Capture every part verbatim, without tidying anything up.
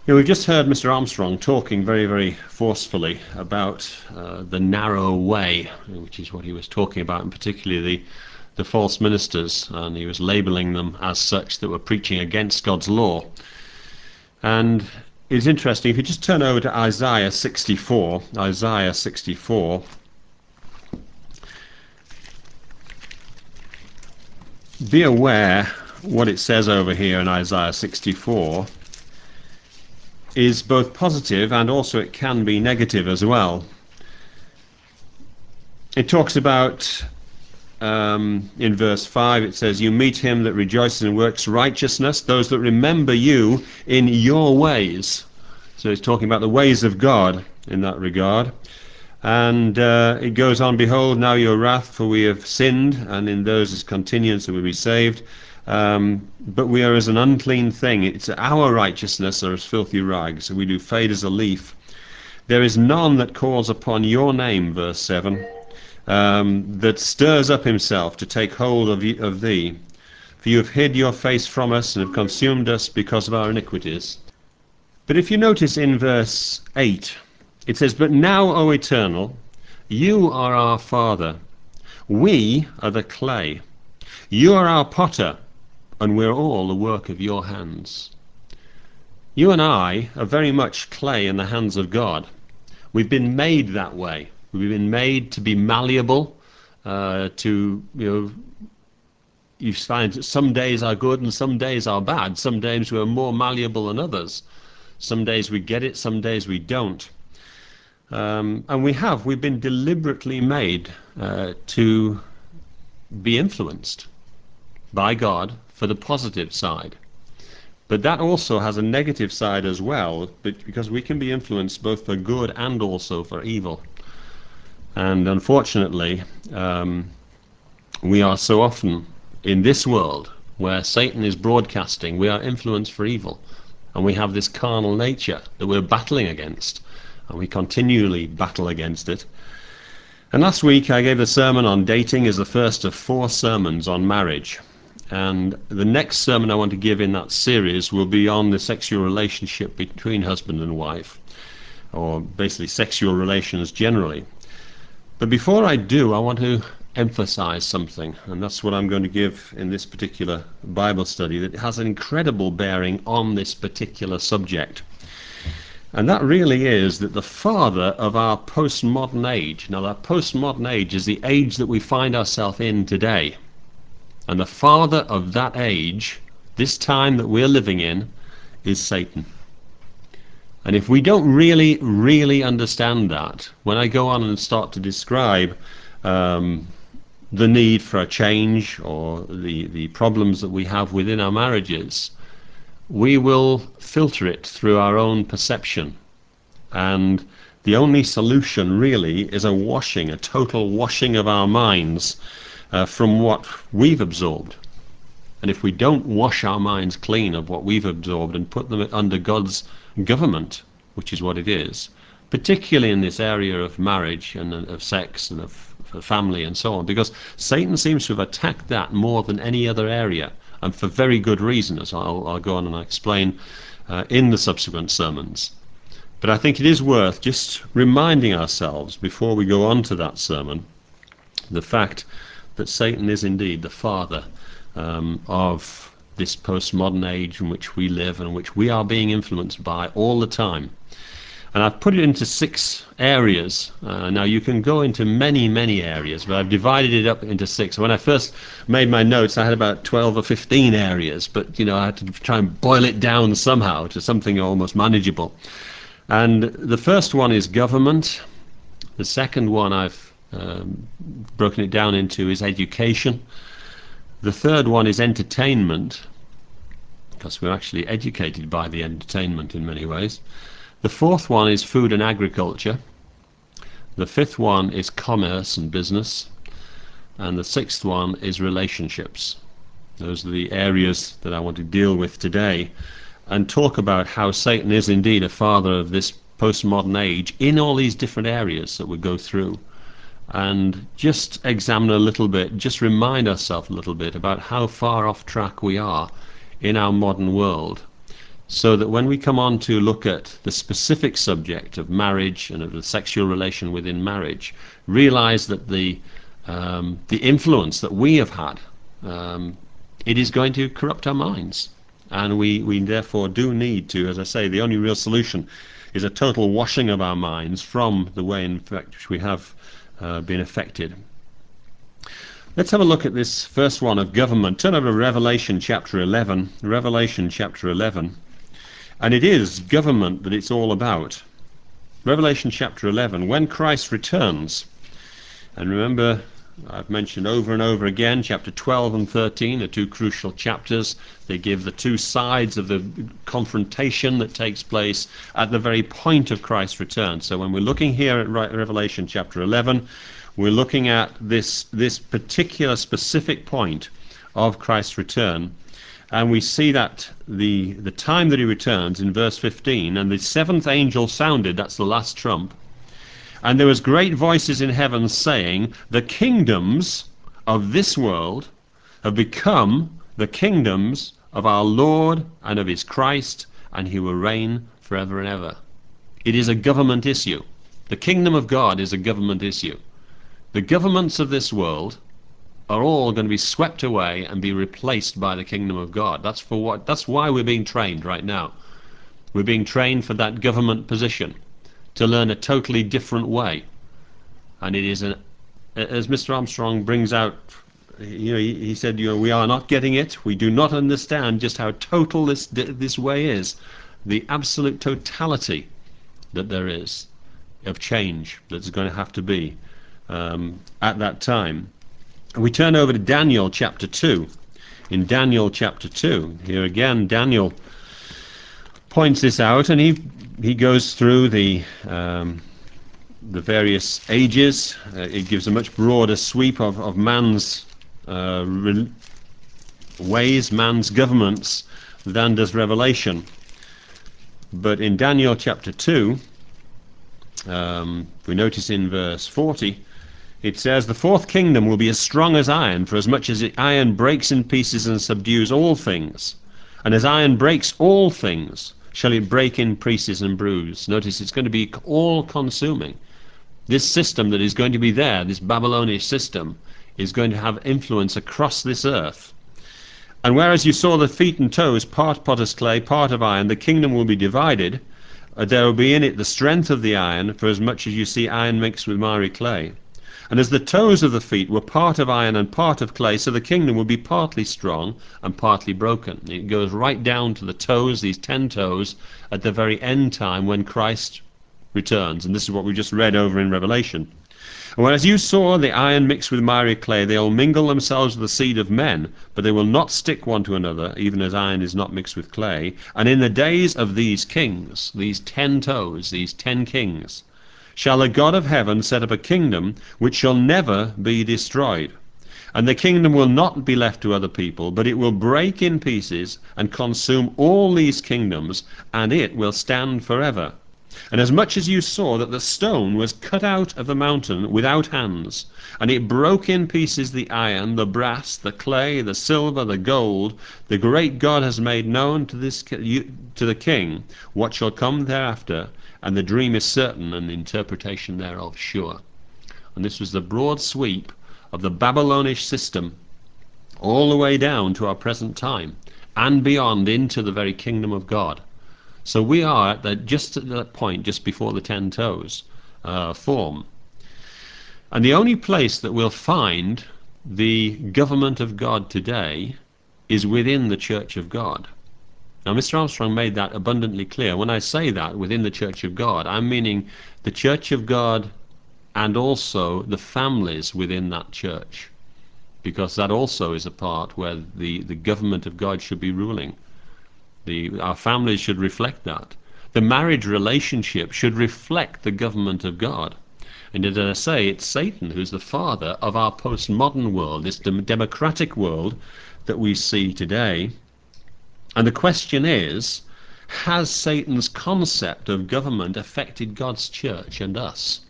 Yeah, we've just heard Mister Armstrong talking very, very forcefully about uh, the narrow way, which is what he was talking about, and particularly the, the false ministers, and he was labelling them as such that were preaching against God's law. And it's interesting, if you just turn over to Isaiah sixty-four, Isaiah sixty-four, be aware what it says over here in Isaiah sixty-four is both positive and also it can be negative as well. It talks about, um, in verse five, it says, "You meet him that rejoices and works righteousness, those that remember you in your ways." So it's talking about the ways of God in that regard. And uh, it goes on, "Behold, now your wrath, for we have sinned, and in those is continuance that we be saved. Um, but we are as an unclean thing. It's our righteousness are as filthy rags, so we do fade as a leaf. There is none that calls upon your name," verse seven, um, "that stirs up himself to take hold of, y- of thee. For you have hid your face from us and have consumed us because of our iniquities." But if you notice in verse eight, it says, "But now, O Eternal, you are our Father. We are the clay. You are our potter, and we're all the work of your hands." You and I are very much clay in the hands of God. We've been made that way. We've been made to be malleable, uh, to, you know, you find that some days are good and some days are bad. Some days we're more malleable than others. Some days we get it, some days we don't. Um, and we have, we've been deliberately made uh, to be influenced by God for the positive side. But that also has a negative side as well, but because we can be influenced both for good and also for evil. And unfortunately, um, we are so often in this world where Satan is broadcasting, we are influenced for evil. And we have this carnal nature that we're battling against, and we continually battle against it. And last week I gave a sermon on dating as the first of four sermons on marriage. And the next sermon I want to give in that series will be on the sexual relationship between husband and wife, or basically sexual relations generally. But before I do, I want to emphasize something, and that's what I'm going to give in this particular Bible study that has an incredible bearing on this particular subject. And that really is that the father of our postmodern age, now that postmodern age is the age that we find ourselves in today, and the father of that age, this time that we're living in, is Satan. And if we don't really, really understand that, when I go on and start to describe um, the need for a change or the, the problems that we have within our marriages, we will filter it through our own perception. And the only solution really is a washing, a total washing of our minds uh, from what we've absorbed. And if we don't wash our minds clean of what we've absorbed and put them under God's government, which is what it is, particularly in this area of marriage and of sex and of family and so on, because Satan seems to have attacked that more than any other area, and for very good reason, as I'll, I'll go on and explain uh, in the subsequent sermons. But I think it is worth just reminding ourselves before we go on to that sermon the fact that Satan is indeed the father um, of this postmodern age in which we live and in which we are being influenced by all the time. And I've put it into six areas. Uh, now you can go into many, many areas, but I've divided it up into six. When I first made my notes, I had about twelve or fifteen areas, but you know, I had to try and boil it down somehow to something almost manageable. And the first one is government. The second one I've um, broken it down into is education. The third one is entertainment, because we're actually educated by the entertainment in many ways. The fourth one is food and agriculture. The fifth one is commerce and business. And the sixth one is relationships. Those are the areas that I want to deal with today and talk about how Satan is indeed a father of this postmodern age in all these different areas that we go through. And just examine a little bit, just remind ourselves a little bit about how far off track we are in our modern world. so that when we come on to look at the specific subject of marriage and of the sexual relation within marriage, realize that the um, the influence that we have had, um, it is going to corrupt our minds, and we, we therefore do need to, as I say, the only real solution is a total washing of our minds from the way in fact we have uh, been affected. Let's have a look at this first one of government. Turn over to Revelation chapter eleven. Revelation chapter eleven. And it is government that it's all about. Revelation chapter eleven, when Christ returns. And remember, I've mentioned over and over again, chapter twelve and thirteen are two crucial chapters. They give the two sides of the confrontation that takes place at the very point of Christ's return. So when we're looking here at Revelation chapter eleven, we're looking at this, this particular specific point of Christ's return. And we see that the, the time that he returns in verse fifteen, and the seventh angel sounded, that's the last trump, and there was great voices in heaven saying, the kingdoms of this world have become the kingdoms of our Lord and of his Christ, and he will reign forever and ever. It is a government issue. The kingdom of God is a government issue. The governments of this world are all going to be swept away and be replaced by the kingdom of God. That's for what. That's why we're being trained right now. We're being trained for that government position, to learn a totally different way. And it is, an, as Mister Armstrong brings out, you know, he, he said, you know, we are not getting it. We do not understand just how total this this way is, the absolute totality that there is of change that's going to have to be um, at that time. We turn over to Daniel chapter two. In Daniel chapter two, here again, Daniel points this out, and he he goes through the um, the various ages. Uh, it gives a much broader sweep of, of man's uh, ways, man's governments, than does Revelation. But in Daniel chapter two, um, we notice in verse forty, it says, the fourth kingdom will be as strong as iron, for as much as iron breaks in pieces and subdues all things. And as iron breaks all things, shall it break in pieces and bruise. Notice it's going to be all-consuming. This system that is going to be there, this Babylonish system, is going to have influence across this earth. And whereas you saw the feet and toes, part potter's clay, part of iron, the kingdom will be divided. Uh, there will be in it the strength of the iron, for as much as you see iron mixed with miry clay. And as the toes of the feet were part of iron and part of clay, so the kingdom will be partly strong and partly broken. It goes right down to the toes, these ten toes, at the very end time when Christ returns. And this is what we just read over in Revelation. And whereas you saw the iron mixed with miry clay, they will mingle themselves with the seed of men, but they will not stick one to another, even as iron is not mixed with clay. And in the days of these kings, these ten toes, these ten kings, shall the God of heaven set up a kingdom which shall never be destroyed. And the kingdom will not be left to other people, but it will break in pieces and consume all these kingdoms, and it will stand forever. And as much as you saw that the stone was cut out of the mountain without hands, and it broke in pieces the iron, the brass, the clay, the silver, the gold, the great God has made known to this to the king what shall come thereafter, and the dream is certain, and the interpretation thereof sure. And this was the broad sweep of the Babylonish system all the way down to our present time, and beyond into the very kingdom of God. So we are at that, just at that point, just before the ten toes uh, form. And the only place that we'll find the government of God today is within the Church of God. Now, Mister Armstrong made that abundantly clear. When I say that, within the Church of God, I'm meaning the Church of God and also the families within that church, because that also is a part where the, the government of God should be ruling. The, our families should reflect that. The marriage relationship should reflect the government of God. And as I say, it's Satan who's the father of our postmodern world, this dem democratic world that we see today. And the question is, has Satan's concept of government affected God's church and us?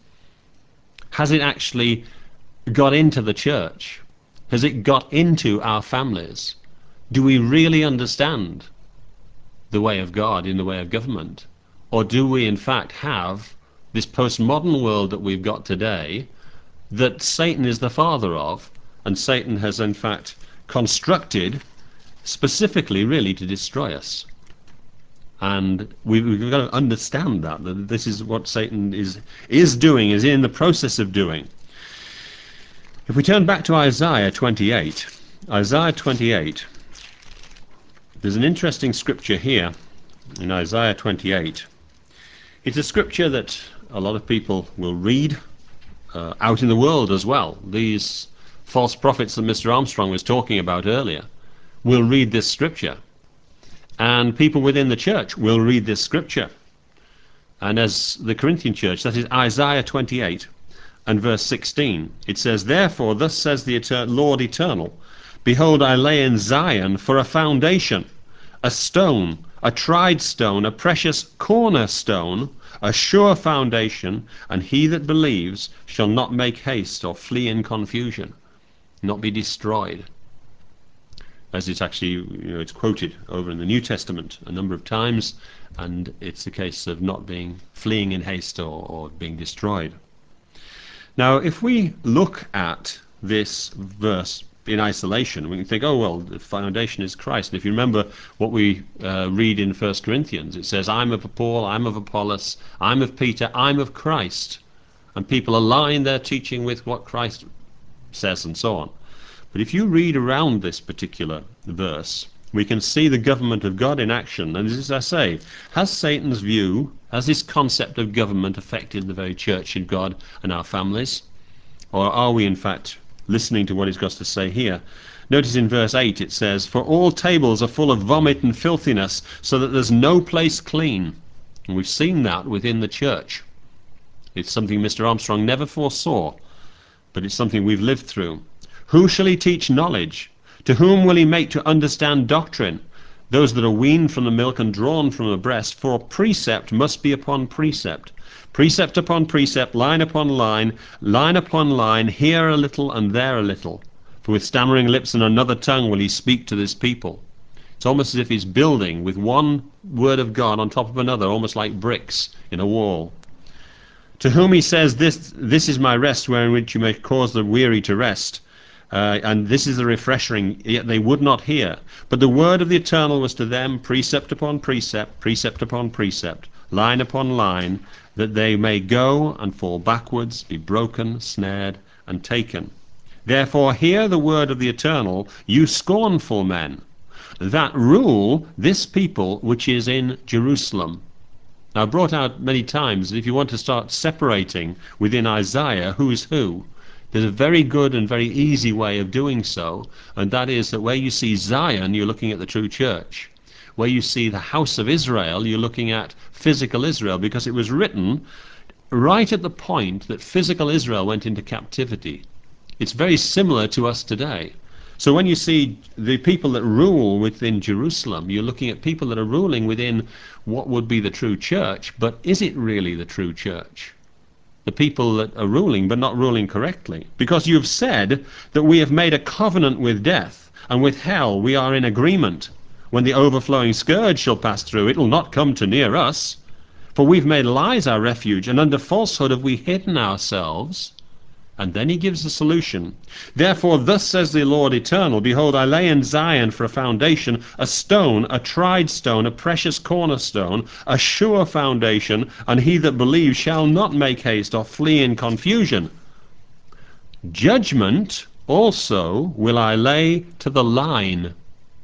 Has it actually got into the church? Has it got into our families? Do we really understand the way of God in the way of government? Or do we in fact have this postmodern world that we've got today that Satan is the father of, and Satan has in fact constructed specifically really to destroy us? And we, we've got to understand that, that this is what Satan is, is doing, is in the process of doing. If we turn back to Isaiah twenty-eight, Isaiah twenty-eight, there's an interesting scripture here in Isaiah twenty-eight. It's a scripture that a lot of people will read uh, out in the world as well. These false prophets that Mister Armstrong was talking about earlier will read this scripture. And people within the church will read this scripture. And as the Corinthian church, that is Isaiah twenty-eight and verse sixteen, it says, "Therefore thus says the Eter- Lord Eternal, Behold, I lay in Zion for a foundation, a stone, a tried stone, a precious cornerstone, a sure foundation, and he that believes shall not make haste or flee in confusion," not be destroyed. As it's actually, you know, it's quoted over in the New Testament a number of times, and it's a case of not being fleeing in haste or, or being destroyed. Now, if we look at this verse in isolation, we can think, oh, well, the foundation is Christ. And if you remember what we uh, read in First Corinthians, it says, I'm of Paul, I'm of Apollos, I'm of Peter, I'm of Christ. And people align their teaching with what Christ says and so on. But if you read around this particular verse, we can see the government of God in action. And as I say, has Satan's view, has this concept of government affected the very church of God and our families? Or are we in fact listening to what he's got to say here? Notice in verse eight it says, "For all tables are full of vomit and filthiness, so that there's no place clean." And we've seen that within the church. It's something Mister Armstrong never foresaw, but it's something we've lived through. "Who shall he teach knowledge? To whom will he make to understand doctrine? Those that are weaned from the milk and drawn from the breast, for precept must be upon precept. Precept upon precept, line upon line, line upon line, here a little and there a little. For with stammering lips and another tongue will he speak to this people." It's almost as if he's building with one word of God on top of another, almost like bricks in a wall. "To whom he says, this, this is my rest, wherein which you may cause the weary to rest. Uh, and this is the refreshing, yet they would not hear. But the word of the Eternal was to them precept upon precept, precept upon precept, line upon line, that they may go and fall backwards, be broken, snared, and taken. Therefore hear the word of the Eternal, you scornful men, that rule this people which is in Jerusalem." Now, I've brought out many times that if you want to start separating within Isaiah who's who, there's a very good and very easy way of doing so, and that is that where you see Zion, you're looking at the true church. Where you see the house of Israel, you're looking at physical Israel, because it was written right at the point that physical Israel went into captivity. It's very similar to us today. So when you see the people that rule within Jerusalem, you're looking at people that are ruling within what would be the true church, but is it really the true church? The people that are ruling, but not ruling correctly. Because you've said that we have made a covenant with death, and with hell we are in agreement. When the overflowing scourge shall pass through, it will not come to near us. For we've made lies our refuge, and under falsehood have we hidden ourselves. And then he gives the solution. "Therefore thus says the Lord Eternal, Behold, I lay in Zion for a foundation, a stone, a tried stone, a precious cornerstone, a sure foundation, and he that believes shall not make haste or flee in confusion. Judgment also will I lay to the line,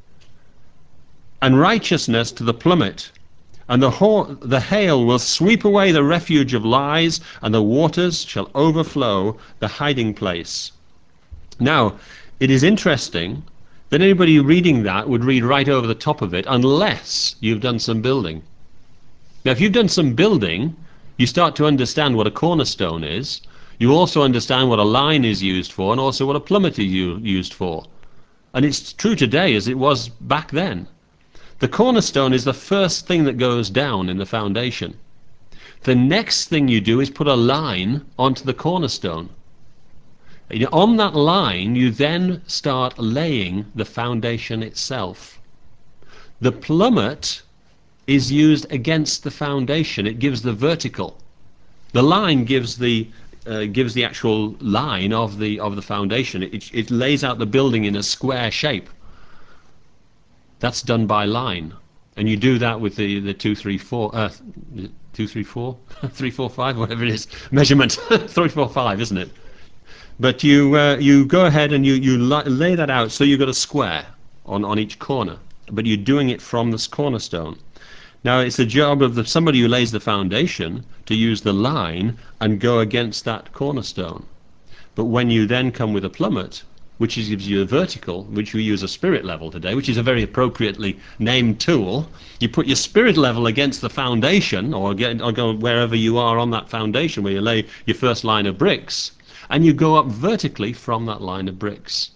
and righteousness to the plummet. And the, ho- the hail will sweep away the refuge of lies, and the waters shall overflow the hiding place." Now, it is interesting that anybody reading that would read right over the top of it, unless you've done some building. Now, if you've done some building, you start to understand what a cornerstone is. You also understand what a line is used for, and also what a plummet is used for. And it's true today as it was back then. The cornerstone is the first thing that goes down in the foundation. The next thing you do is put a line onto the cornerstone. On that line, you then start laying the foundation itself. The plummet is used against the foundation. It gives the vertical. The line gives the uh, gives the actual line of the of the foundation. It, it lays out the building in a square shape. That's done by line, and you do that with the the two three four uh, two three four three four five whatever it is measurement three four five, isn't it? But you uh, you go ahead and you you lay that out so you've got a square on on each corner, but you're doing it from this cornerstone. Now it's the job of the, somebody who lays the foundation to use the line and go against that cornerstone. But when you then come with a plummet, which is, gives you a vertical, which we use a spirit level today, which is a very appropriately named tool, you put your spirit level against the foundation, or, get, or go wherever you are on that foundation where you lay your first line of bricks, and you go up vertically from that line of bricks.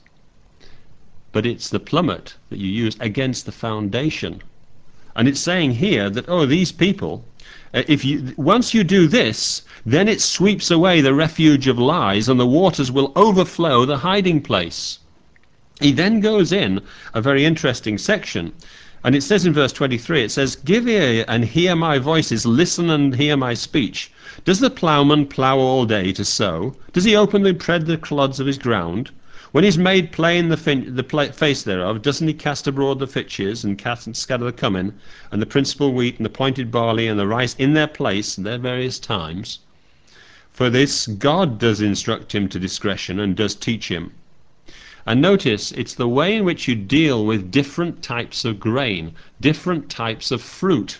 But it's the plummet that you use against the foundation. And it's saying here that, oh, these people, uh, if you once you do this, then it sweeps away the refuge of lies, and the waters will overflow the hiding place. He then goes in a very interesting section, and it says in verse twenty-three, it says, "Give ear and hear my voices, listen and hear my speech. Does the ploughman plough all day to sow? Does he openly tread the clods of his ground? When he's made plain the, fin the pla face thereof, doesn't he cast abroad the fitches, and cast and scatter the cummin, and the principal wheat, and the pointed barley, and the rice in their place, in their various times? For this God does instruct him to discretion, and does teach him." And notice, it's the way in which you deal with different types of grain, different types of fruit.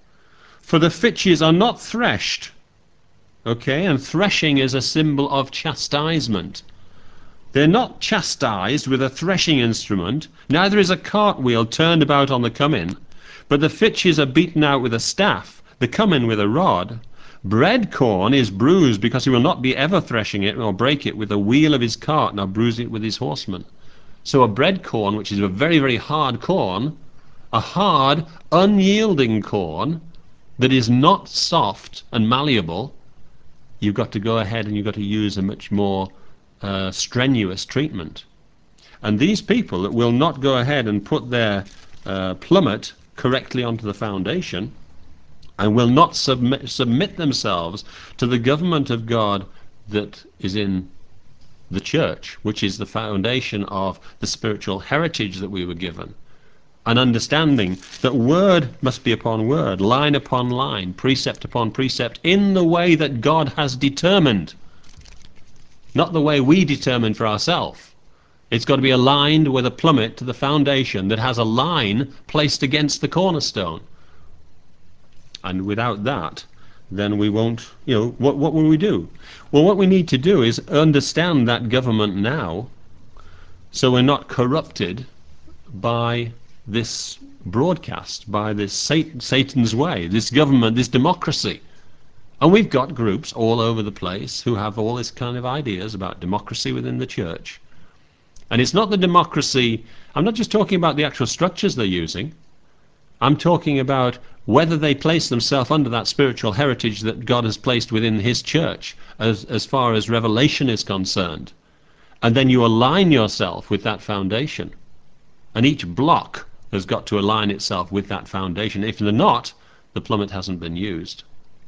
For the fitches are not threshed, okay, and threshing is a symbol of chastisement. They're not chastised with a threshing instrument, neither is a cartwheel turned about on the cummin, but the fitches are beaten out with a staff, the cummin with a rod. Bread corn is bruised, because he will not be ever threshing it, nor break it with the wheel of his cart, nor bruise it with his horsemen. So a bread corn, which is a very, very hard corn, a hard, unyielding corn that is not soft and malleable, you've got to go ahead and you've got to use a much more uh, strenuous treatment. And these people that will not go ahead and put their uh, plummet correctly onto the foundation, and will not submit, submit themselves to the government of God that is in the church, which is the foundation of the spiritual heritage that we were given, an understanding that word must be upon word, line upon line, precept upon precept, in the way that God has determined, not the way we determine for ourselves. It's got to be aligned with a plummet to the foundation that has a line placed against the cornerstone. And without that, then we won't, you know, what, what will we do? Well, what we need to do is understand that government now, so we're not corrupted by this broadcast, by this Satan, Satan's way, this government, this democracy. And we've got groups all over the place who have all this kind of ideas about democracy within the church. And it's not the democracy, I'm not just talking about the actual structures they're using, I'm talking about whether they place themselves under that spiritual heritage that God has placed within his church as, as far as revelation is concerned. And then you align yourself with that foundation. And each block has got to align itself with that foundation. If they're not, the plummet hasn't been used.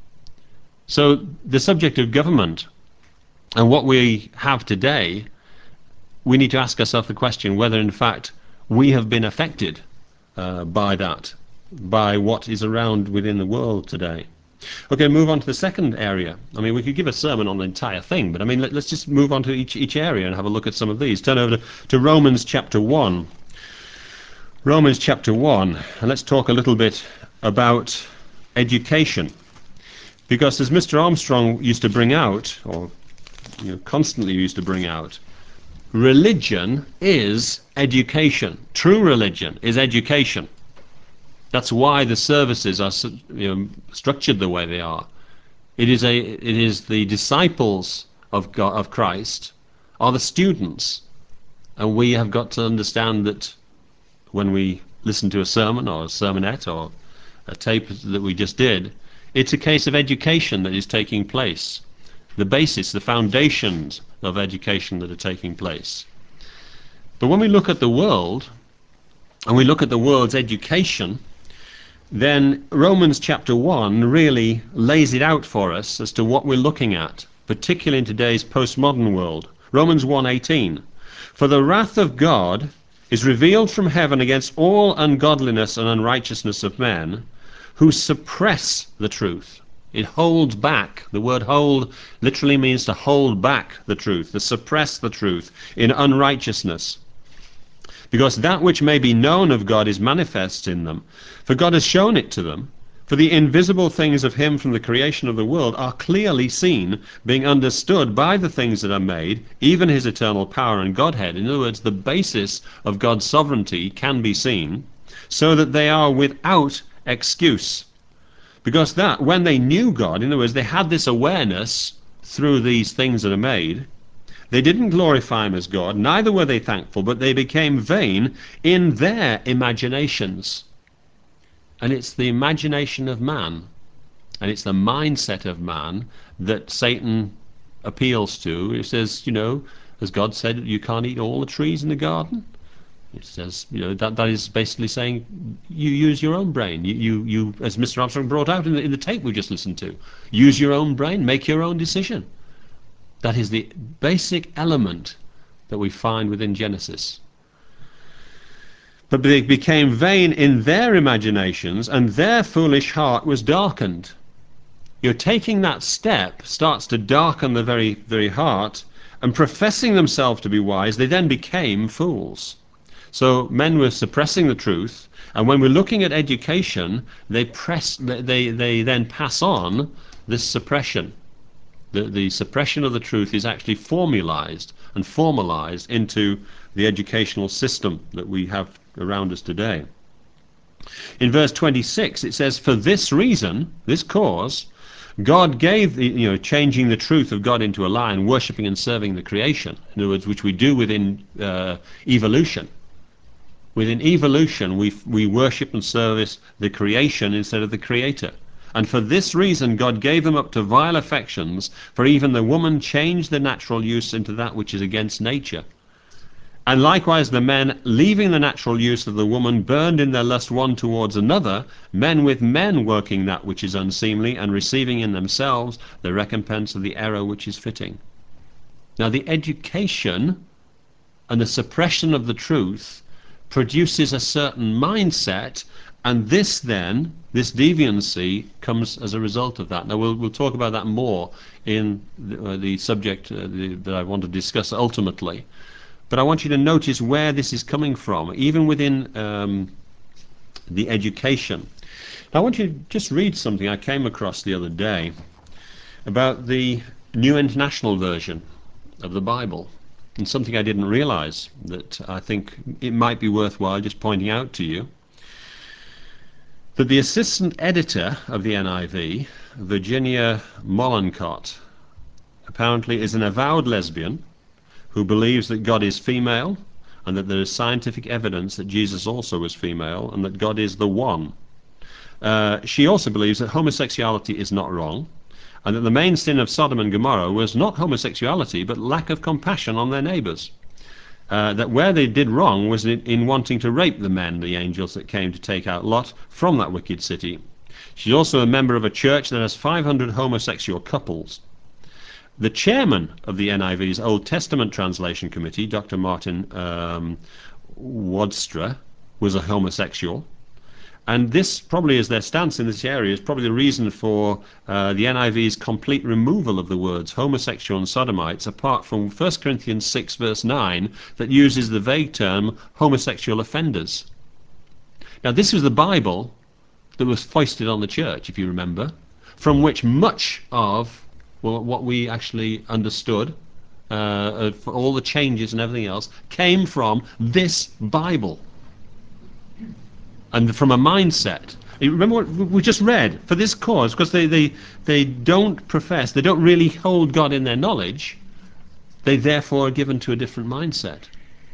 So the subject of government and what we have today, we need to ask ourselves the question whether in fact we have been affected uh, by that, by what is around within the world today. Okay, move on to the second area. I mean, we could give a sermon on the entire thing, but I mean, let, let's just move on to each, each area and have a look at some of these. Turn over to, to Romans chapter one. Romans chapter one, and let's talk a little bit about education. Because as Mister Armstrong used to bring out, or you know, constantly used to bring out, religion is education. True religion is education. That's why the services are, you know, structured the way they are. It is a, it is the disciples of God, of Christ, are the students, and we have got to understand that when we listen to a sermon or a sermonette or a tape that we just did, it's a case of education that is taking place. The basis, the foundations of education that are taking place. But when we look at the world, and we look at the world's education, then Romans chapter one really lays it out for us as to what we're looking at, particularly in today's postmodern world. Romans one eighteen. For the wrath of God is revealed from heaven against all ungodliness and unrighteousness of men who suppress the truth. It holds back. The word hold literally means to hold back the truth, to suppress the truth in unrighteousness. Because that which may be known of God is manifest in them, for God has shown it to them. For the invisible things of him from the creation of the world are clearly seen, being understood by the things that are made, even his eternal power and Godhead. In other words, the basis of God's sovereignty can be seen, so that they are without excuse. Because that, when they knew God, in other words, they had this awareness through these things that are made, they didn't glorify him as God, neither were they thankful, but they became vain in their imaginations. And it's the imagination of man, and it's the mindset of man that Satan appeals to. He says, you know, as God said, you can't eat all the trees in the garden. It says, you know, that, that is basically saying you use your own brain. You, you, you as Mister Armstrong brought out in the, in the tape we just listened to, use your own brain, make your own decision. That is the basic element that we find within Genesis. But they became vain in their imaginations, and their foolish heart was darkened. You're taking that step starts to darken the very, very heart, and professing themselves to be wise, they then became fools. So men were suppressing the truth, and when we're looking at education, they press, they, they then pass on this suppression. The, the suppression of the truth is actually formalized and formalized into the educational system that we have around us today. In verse twenty-six it says, for this reason, this cause, God gave, the, you know, changing the truth of God into a lie and worshipping and serving the creation, in other words, which we do within uh, evolution. Within evolution, we, we worship and service the creation instead of the creator. And for this reason God gave them up to vile affections, for even the woman changed the natural use into that which is against nature. And likewise the men, leaving the natural use of the woman, burned in their lust one towards another, men with men working that which is unseemly, and receiving in themselves the recompense of the error which is fitting. Now the education and the suppression of the truth produces a certain mindset, and this then, this deviancy, comes as a result of that. Now we'll, we'll talk about that more in the, uh, the subject uh, the, that I want to discuss ultimately. But I want you to notice where this is coming from, even within um, the education. Now I want you to just read something I came across the other day about the New International Version of the Bible, and something I didn't realize that I think it might be worthwhile just pointing out to you. That the assistant editor of the N I V, Virginia Mollenkott, apparently is an avowed lesbian who believes that God is female, and that there is scientific evidence that Jesus also was female, and that God is the one. Uh, she also believes that homosexuality is not wrong, and that the main sin of Sodom and Gomorrah was not homosexuality, but lack of compassion on their neighbours. Uh, that where they did wrong was in, in wanting to rape the men, the angels that came to take out Lot from that wicked city. She's also a member of a church that has five hundred homosexual couples. The chairman of the N I V's Old Testament Translation Committee, Doctor Martin um, Wadstra, was a homosexual. And this probably is their stance in this area, is probably the reason for uh, the N I V's complete removal of the words homosexual and sodomites, apart from First Corinthians six verse nine, that uses the vague term homosexual offenders. Now this was the Bible that was foisted on the church, if you remember, from which much of well, what we actually understood, uh, for all the changes and everything else, came from this Bible. And from a mindset. You remember what we just read? For this cause, because they, they, they don't profess, they don't really hold God in their knowledge, they therefore are given to a different mindset.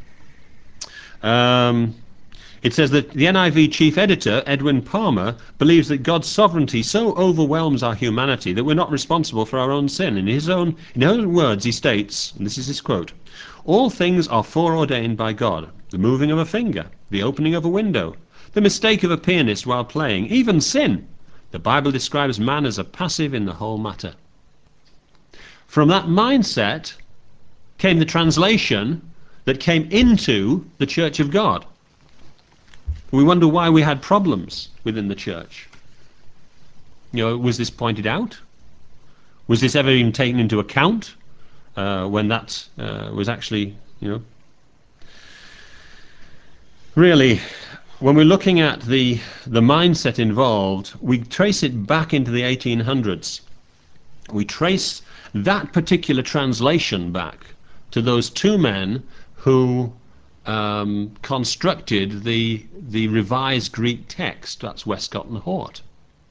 Um, it says that the N I V chief editor, Edwin Palmer, believes that God's sovereignty so overwhelms our humanity that we're not responsible for our own sin. In his own, in his own words, he states, and this is his quote, "All things are foreordained by God. The moving of a finger, the opening of a window, The mistake of a pianist while playing, even sin. The Bible describes man as a passive in the whole matter. From that mindset came the translation that came into the Church of God. We wonder why we had problems within the church. You know, was this pointed out? Was this ever even taken into account uh, when that uh, was actually, you know, really, when we're looking at the the mindset involved, we trace it back into the eighteen hundreds. We trace that particular translation back to those two men who um, constructed the the revised Greek text. That's Westcott and Hort.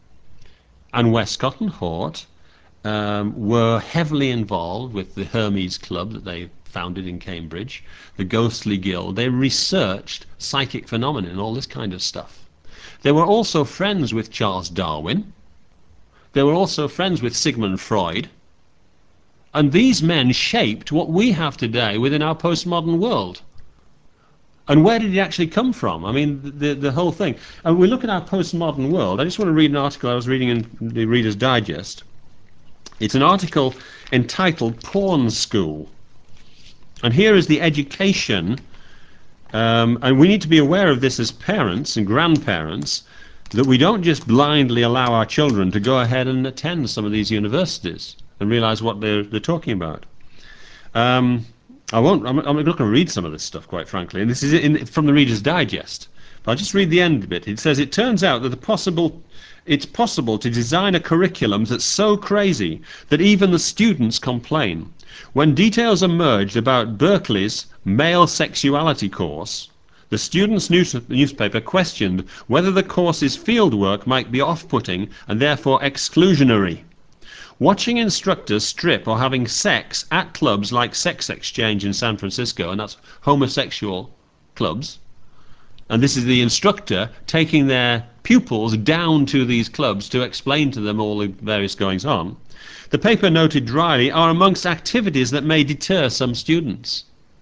And Westcott and Hort um, were heavily involved with the Hermes Club that they founded in Cambridge, the Ghostly Guild. They researched psychic phenomena and all this kind of stuff. They were also friends with Charles Darwin. They were also friends with Sigmund Freud. And these men shaped what we have today within our postmodern world. And where did it actually come from? I mean, the, the whole thing. And we look at our postmodern world. I just want to read an article I was reading in the Reader's Digest. It's an article entitled Porn School. And here is the education, um, and we need to be aware of this as parents and grandparents, that we don't just blindly allow our children to go ahead and attend some of these universities and realize what they're, they're talking about. Um, I won't, I'm, I'm not going to read some of this stuff, quite frankly, and this is in, from the Reader's Digest. But I'll just read the end bit. It says, it turns out that the possible, it's possible to design a curriculum that's so crazy that even the students complain. When details emerged about Berkeley's male sexuality course, the students' news newspaper questioned whether the course's fieldwork might be off-putting and therefore exclusionary. Watching instructors strip or having sex at clubs like Sex Exchange in San Francisco, and that's homosexual clubs, and this is the instructor taking their pupils down to these clubs to explain to them all the various goings on, the paper noted dryly, are amongst activities that may deter some students.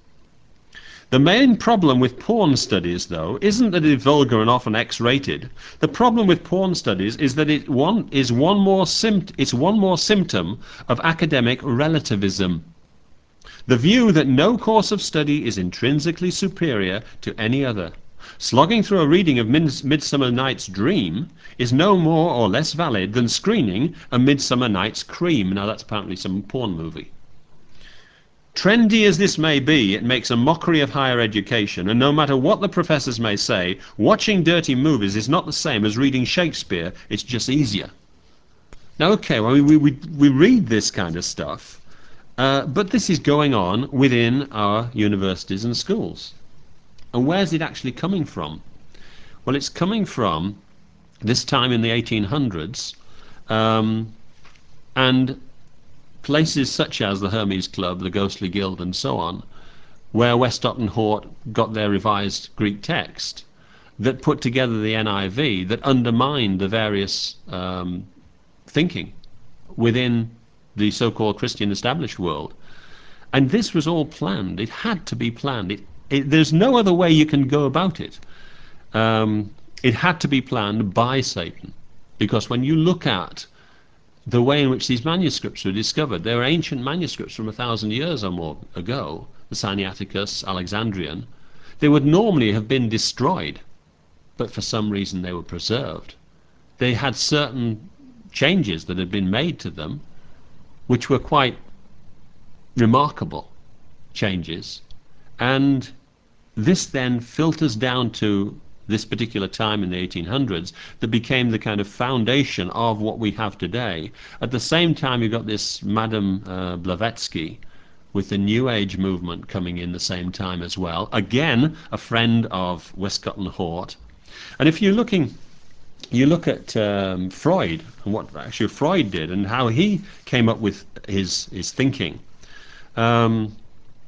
The main problem with porn studies, though, isn't that it's vulgar and often X-rated. The problem with porn studies is that it one is one more sympt it's one more symptom of academic relativism. The view that no course of study is intrinsically superior to any other. Slogging through a reading of Midsummer Night's Dream is no more or less valid than screening A Midsummer Night's Cream. Now that's apparently some porn movie. Trendy as this may be, it makes a mockery of higher education, and no matter what the professors may say, watching dirty movies is not the same as reading Shakespeare, it's just easier. Now, okay, well, we, we, we read this kind of stuff, uh, but this is going on within our universities and schools. And where's it actually coming from? Well, it's coming from this time in the eighteen hundreds, um, and places such as the Hermes Club, the Ghostly Guild, and so on, where Westcott and Hort got their revised Greek text, that put together the N I V, that undermined the various um, thinking within the so-called Christian established world. And this was all planned. It had to be planned. It, it, there's no other way you can go about it. Um, it had to be planned by Satan, because when you look at the way in which these manuscripts were discovered, they were ancient manuscripts from a thousand years or more ago, the Sinaiticus, Alexandrian. They would normally have been destroyed, but for some reason they were preserved. They had certain changes that had been made to them, which were quite remarkable changes, and this then filters down to this particular time in the eighteen hundreds that became the kind of foundation of what we have today. At the same time, you've got this Madame uh, Blavatsky with the New Age movement coming in the same time as well. Again, a friend of Westcott and Hort. And if you're looking, you look at um, Freud and what actually Freud did and how he came up with his, his thinking. Um,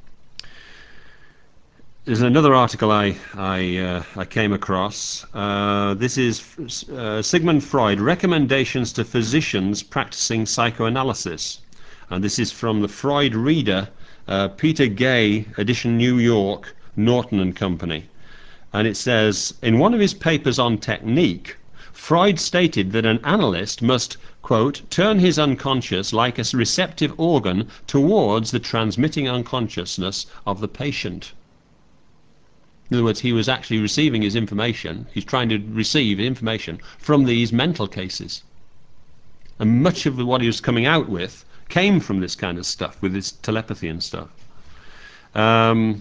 There's another article I I, uh, I came across. Uh, this is uh, Sigmund Freud, Recommendations to Physicians Practicing Psychoanalysis. And this is from the Freud Reader, uh, Peter Gay, edition New York, Norton and Company. And it says, in one of his papers on technique, Freud stated that an analyst must, quote, turn his unconscious like a receptive organ towards the transmitting unconsciousness of the patient. In other words, he was actually receiving his information, he's trying to receive information from these mental cases. And much of what he was coming out with came from this kind of stuff, with this telepathy and stuff. Um,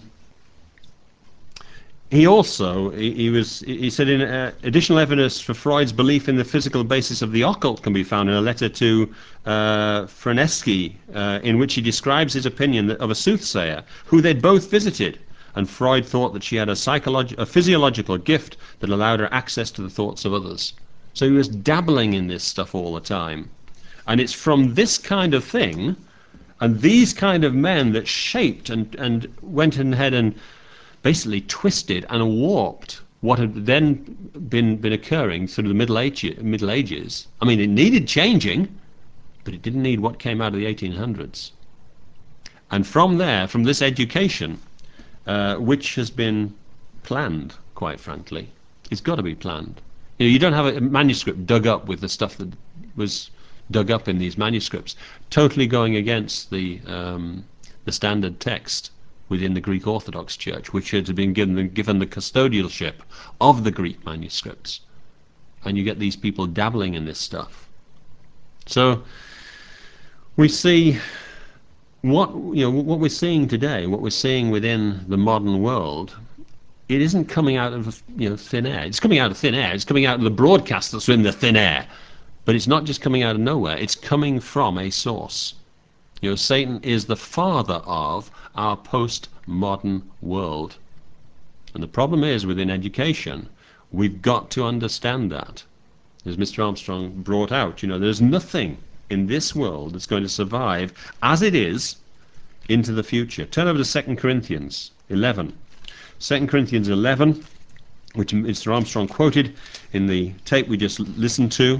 He also, he, he was, he said, in uh, additional evidence for Freud's belief in the physical basis of the occult can be found in a letter to uh, Frenesky, uh, in which he describes his opinion of a soothsayer who they'd both visited, and Freud thought that she had a, psychologi- a physiological gift that allowed her access to the thoughts of others. So he was dabbling in this stuff all the time. And it's from this kind of thing, and these kind of men, that shaped and, and went ahead and basically twisted and warped what had then been been occurring through the Middle Ages. Middle Ages. I mean, it needed changing, but it didn't need what came out of the eighteen hundreds. And from there, from this education, uh, which has been planned, quite frankly, it's got to be planned. You know, you don't have a manuscript dug up with the stuff that was dug up in these manuscripts, totally going against the um, the standard text within the Greek Orthodox Church, which had been given the, given the custodialship of the Greek manuscripts. And you get these people dabbling in this stuff. So we see what, you know, what we're seeing today, what we're seeing within the modern world. It isn't coming out of, you know, thin air. It's coming out of thin air. It's coming out of the broadcast that's in the thin air. But it's not just coming out of nowhere. It's coming from a source. You know, Satan is the father of our post-modern world. And the problem is, within education, we've got to understand that. As Mister Armstrong brought out, you know, there's nothing in this world that's going to survive as it is into the future. Turn over to Second Corinthians eleven. Second Corinthians eleven, which Mister Armstrong quoted in the tape we just listened to.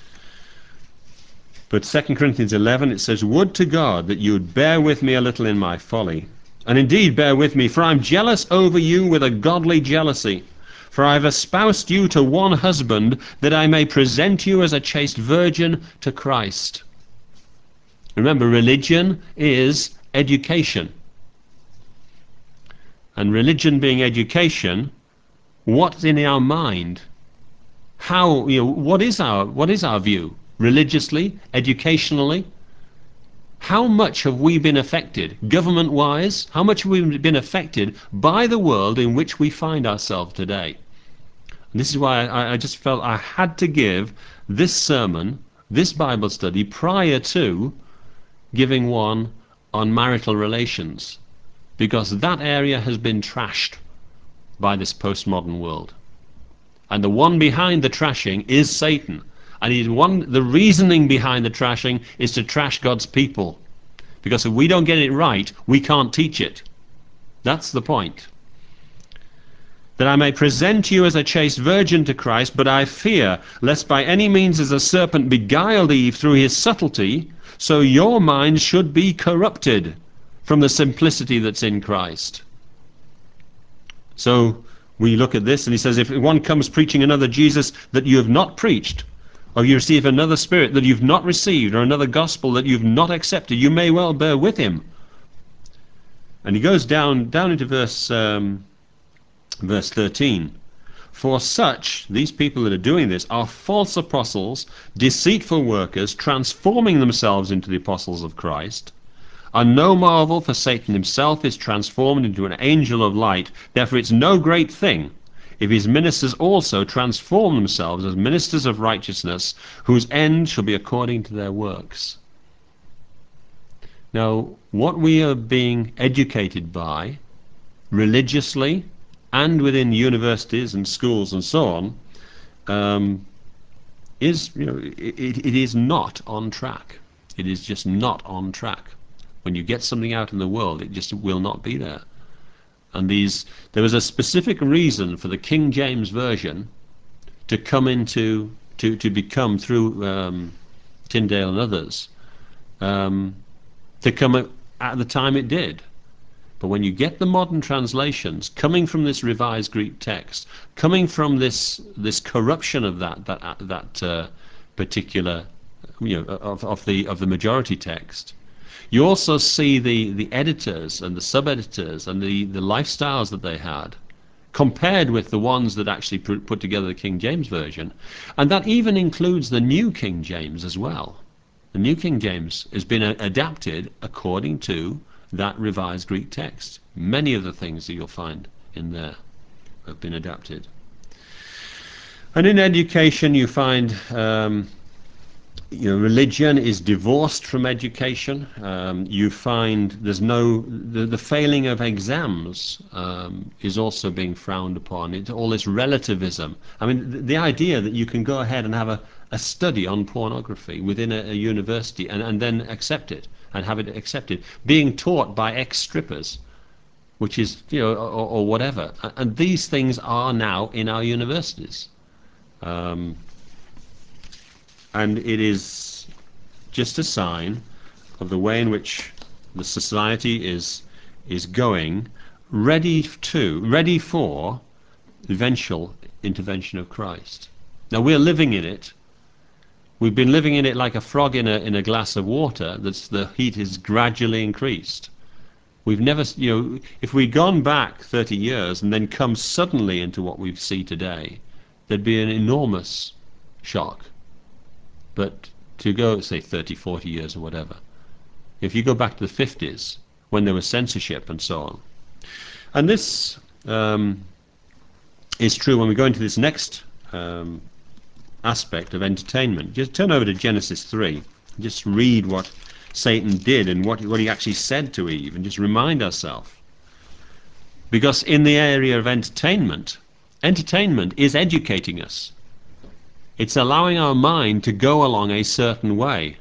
But Second Corinthians eleven, it says, would to God that you would bear with me a little in my folly. And indeed bear with me, for I am jealous over you with a godly jealousy. For I have espoused you to one husband, that I may present you as a chaste virgin to Christ. Remember, religion is education. And religion being education, what's in our mind? How, you know, what is our, what is our view? Religiously, educationally, how much have we been affected, government-wise? How much have we been affected by the world in which we find ourselves today? And this is why I, I just felt I had to give this sermon, this Bible study, prior to giving one on marital relations, because that area has been trashed by this postmodern world. And the one behind the trashing is Satan. And he's one, the reasoning behind the trashing is to trash God's people. Because if we don't get it right, we can't teach it. That's the point. That I may present you as a chaste virgin to Christ, but I fear, lest by any means as a serpent beguiled Eve through his subtlety, so your minds should be corrupted from the simplicity that's in Christ. So we look at this, and he says, if one comes preaching another Jesus that you have not preached, or you receive another spirit that you've not received, or another gospel that you've not accepted, you may well bear with him. And he goes down down into verse um, verse thirteen. For such, these people that are doing this, are false apostles, deceitful workers, transforming themselves into the apostles of Christ. And no marvel, for Satan himself is transformed into an angel of light. Therefore it's no great thing if his ministers also transform themselves as ministers of righteousness, whose end shall be according to their works. Now, what we are being educated by, religiously, and within universities and schools and so on, um, is, you know, it, it is not on track. It is just not on track. When you get something out in the world, it just will not be there. And these, there was a specific reason for the King James Version to come into, to, to become, through um, Tyndale and others, um, to come at the time it did. But when you get the modern translations coming from this revised Greek text, coming from this this corruption of that that that uh, particular, you know, of, of the of the majority text, you also see the the editors and the sub-editors and the the lifestyles that they had, compared with the ones that actually put together the King James Version, and that even includes the New King James as well. The New King James has been adapted according to that revised Greek text. Many of the things that you'll find in there have been adapted. And in education you find um, you know, religion is divorced from education. Um, you find there's no the, the failing of exams um, is also being frowned upon. It's all this relativism. I mean, the, the idea that you can go ahead and have a, a study on pornography within a, a university and, and then accept it and have it accepted, being taught by ex-strippers, which is, you know, or, or whatever. And these things are now in our universities. Um, and it is just a sign of the way in which the society is is going, ready to ready for eventual intervention of Christ. Now we're living in it. We've been living in it like a frog in a in a glass of water. That's the heat is gradually increased. We've never, you know, if we'd gone back thirty years and then come suddenly into what we see today, there'd be an enormous shock. But to go, say, thirty, forty years or whatever, if you go back to the fifties, when there was censorship and so on. And this um, is true when we go into this next um, aspect of entertainment. Just turn over to Genesis three. Just read what Satan did and what, what he actually said to Eve, and just remind ourselves. Because in the area of entertainment, entertainment is educating us. It's allowing our mind to go along a certain way.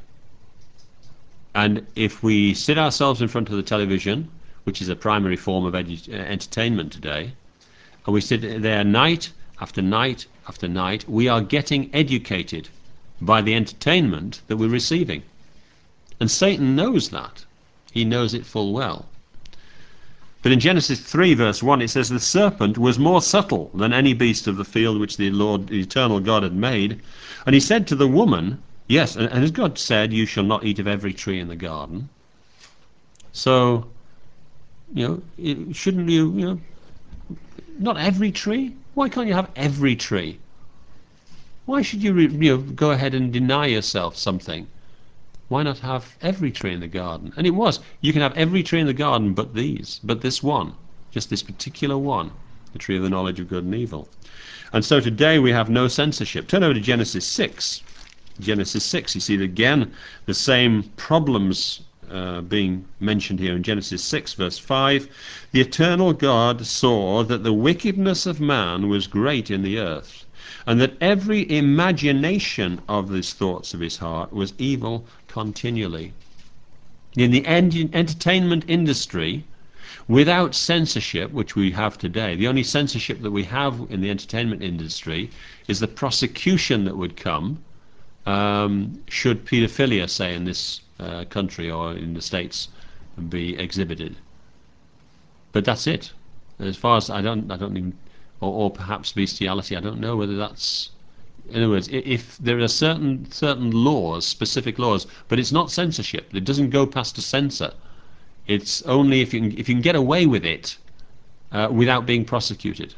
And if we sit ourselves in front of the television, which is a primary form of edu- entertainment today, and we sit there night after night after night, we are getting educated by the entertainment that we're receiving. And Satan knows that. He knows it full well. But in Genesis three verse one it says, the serpent was more subtle than any beast of the field which the Lord, the eternal God, had made. And he said to the woman, yes, and, and as God said, you shall not eat of every tree in the garden. So, you know, it, shouldn't you, you know, not every tree? Why can't you have every tree? Why should you, you know, go ahead and deny yourself something? Why not have every tree in the garden? And it was. You can have every tree in the garden but these, but this one, just this particular one, the tree of the knowledge of good and evil. And so today we have no censorship. Turn over to Genesis six. Genesis six, you see again the same problems uh, being mentioned here in Genesis six verse five. The eternal God saw that the wickedness of man was great in the earth, and that every imagination of the thoughts of his heart was evil continually. In the en- entertainment industry, without censorship, which we have today, the only censorship that we have in the entertainment industry is the prosecution that would come um, should paedophilia, say, in this uh, country or in the States, be exhibited. But that's it. As far as I don't, I don't even, or, or perhaps bestiality. I don't know whether that's. In other words, if there are certain certain laws, specific laws, but it's not censorship. It doesn't go past a censor. It's only if you can, if you can get away with it uh, without being prosecuted.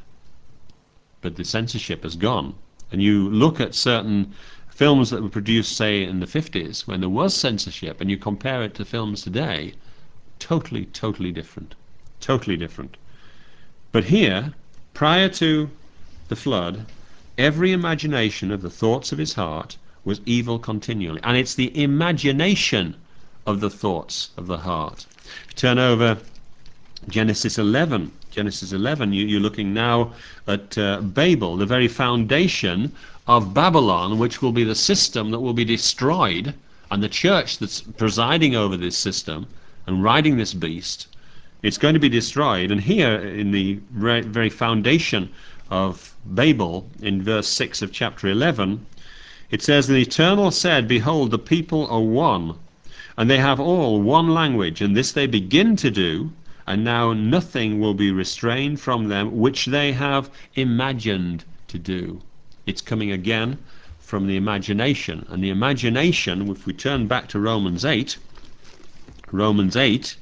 But the censorship has gone. And you look at certain films that were produced, say, in the fifties, when there was censorship, and you compare it to films today, totally, totally different. Totally different. But here, prior to the flood, every imagination of the thoughts of his heart was evil continually. And it's the imagination of the thoughts of the heart. If you turn over Genesis eleven, Genesis eleven, you, you're looking now at uh, Babel, the very foundation of Babylon, which will be the system that will be destroyed, and the church that's presiding over this system and riding this beast, it's going to be destroyed. And here in the very foundation of Babel, in verse six of chapter eleven, it says, the Eternal said, behold, the people are one, and they have all one language, and this they begin to do, and now nothing will be restrained from them which they have imagined to do. It's coming again from the imagination, and the imagination, if we turn back to Romans eight, Romans eight,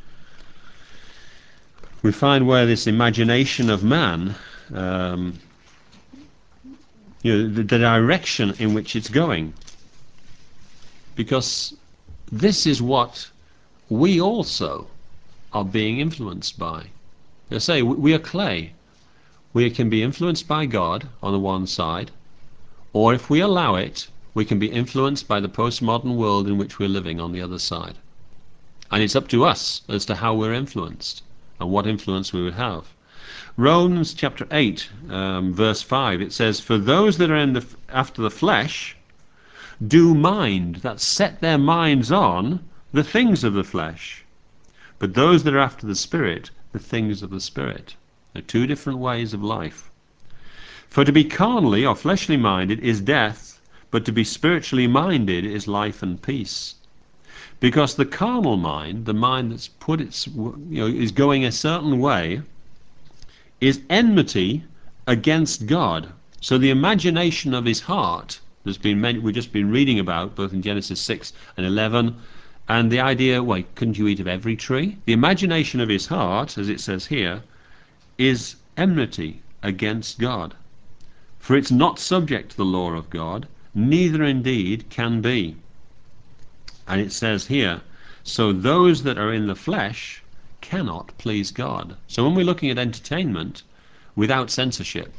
we find where this imagination of man, um, you know, the, the direction in which it's going. Because this is what we also are being influenced by. I say, we are clay. We can be influenced by God on the one side, or if we allow it, we can be influenced by the postmodern world in which we're living on the other side. And it's up to us as to how we're influenced and what influence we would have. Romans chapter eight, um, verse five, it says, "For those that are in the, after the flesh do mind," that set their minds on the things of the flesh. "But those that are after the Spirit, the things of the Spirit." They're two different ways of life. "For to be carnally or fleshly minded is death, but to be spiritually minded is life and peace." Because the carnal mind, the mind that's put its, you know, is going a certain way, is enmity against God. So the imagination of his heart, there's been many, we've just been reading about, both in Genesis six and eleven, and the idea, wait, couldn't you eat of every tree? The imagination of his heart, as it says here, is enmity against God. "For it's not subject to the law of God, neither indeed can be." And it says here, "So those that are in the flesh cannot please God." So when we're looking at entertainment without censorship,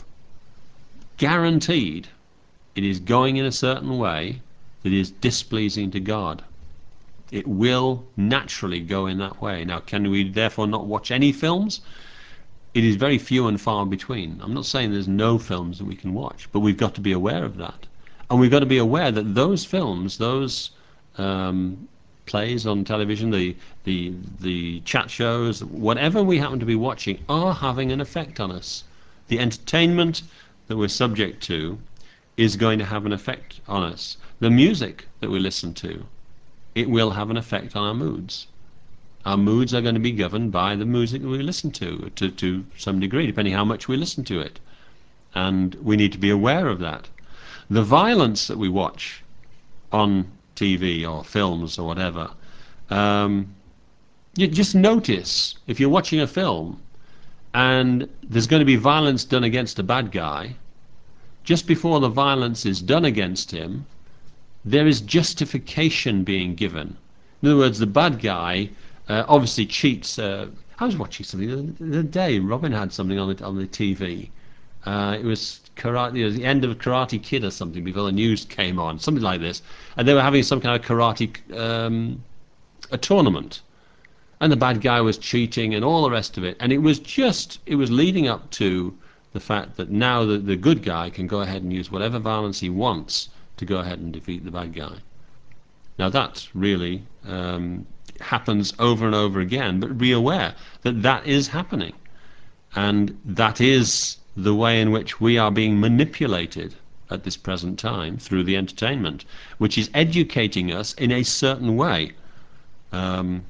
guaranteed it is going in a certain way that is displeasing to God. It will naturally go in that way. Now, can we therefore not watch any films? It is very few and far between. I'm not saying there's no films that we can watch, but we've got to be aware of that. And we've got to be aware that those films, those um, plays on television, the, the, the chat shows, whatever we happen to be watching, are having an effect on us. The entertainment that we're subject to is going to have an effect on us. The music that we listen to, it will have an effect on our moods. Our moods are going to be governed by the music that we listen to, to, to some degree, depending how much we listen to it. And we need to be aware of that. The violence that we watch on T V or films or whatever, um, you just notice if you're watching a film and there's going to be violence done against a bad guy, just before the violence is done against him, there is justification being given. In other words, the bad guy uh, obviously cheats. Uh, I was watching something the other day. Robin had something on the on the T V. Uh, it was karate, it was the end of Karate Kid or something before the news came on, something like this, and they were having some kind of karate um, a tournament, and the bad guy was cheating and all the rest of it, and it was just it was leading up to the fact that now the, the good guy can go ahead and use whatever violence he wants to go ahead and defeat the bad guy. Now that really um, happens over and over again, but be aware that that is happening, and that is the way in which we are being manipulated at this present time through the entertainment, which is educating us in a certain way. Um,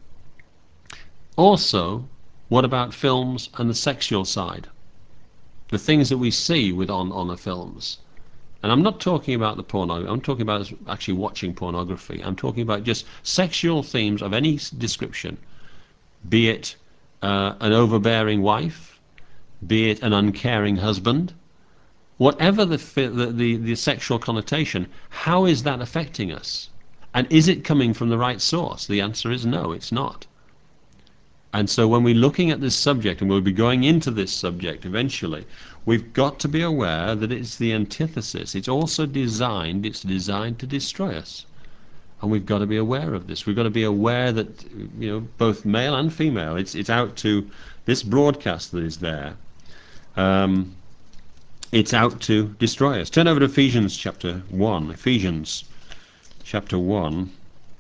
also, what about films and the sexual side? The things that we see with on, on the films. And I'm not talking about the porno, I'm talking about actually watching pornography. I'm talking about just sexual themes of any description, be it uh, an overbearing wife, be it an uncaring husband, whatever the, the, the, the sexual connotation, how is that affecting us? And is it coming from the right source? The answer is no, it's not. And so when we're looking at this subject, and we'll be going into this subject eventually, we've got to be aware that it's the antithesis. It's also designed, it's designed to destroy us. And we've got to be aware of this. We've got to be aware that, you know, both male and female, it's, it's out to this broadcast that is there. Um, it's out to destroy us. Turn over to Ephesians chapter one. Ephesians chapter one.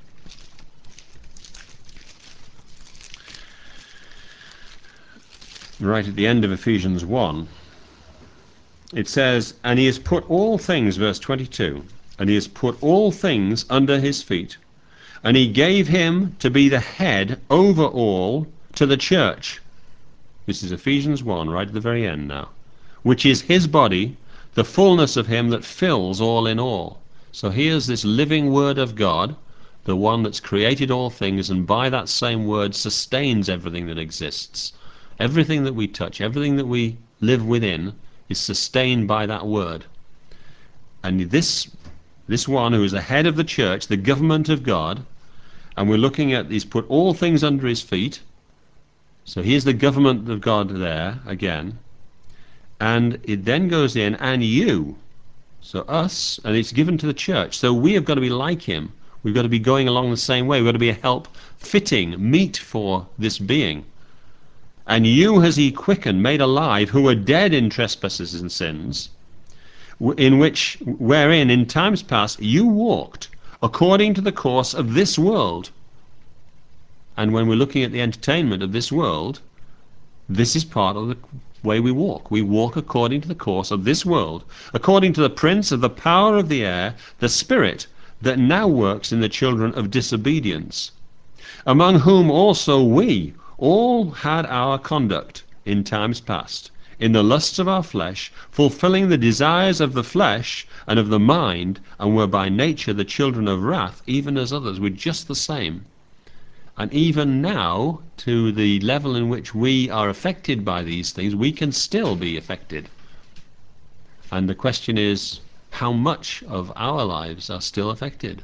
Right at the end of Ephesians one, it says, "And he has put all things," verse twenty-two, "and he has put all things under his feet, and he gave him to be the head over all to the church. This is Ephesians one, right at the very end now. Which is his body, the fullness of him that fills all in all. So here's this living word of God, the one that's created all things, and by that same word sustains everything that exists. Everything that we touch, everything that we live within, is sustained by that word. And this, this one who is the head of the church, the government of God, and we're looking at, he's put all things under his feet. So here's the government of God there again. And it then goes in, and you, so us, and it's given to the church. So we have got to be like him. We've got to be going along the same way. We've got to be a help fitting, meet for this being. And you has he quickened, made alive, who were dead in trespasses and sins, in which, wherein in times past you walked according to the course of this world. And when we're looking at the entertainment of this world, this is part of the way we walk. We walk according to the course of this world, according to the prince of the power of the air, the spirit that now works in the children of disobedience, among whom also we all had our conduct in times past, in the lusts of our flesh, fulfilling the desires of the flesh and of the mind, and were by nature the children of wrath, even as others. We're just the same. And even now, to the level in which we are affected by these things, we can still be affected. And the question is, how much of our lives are still affected?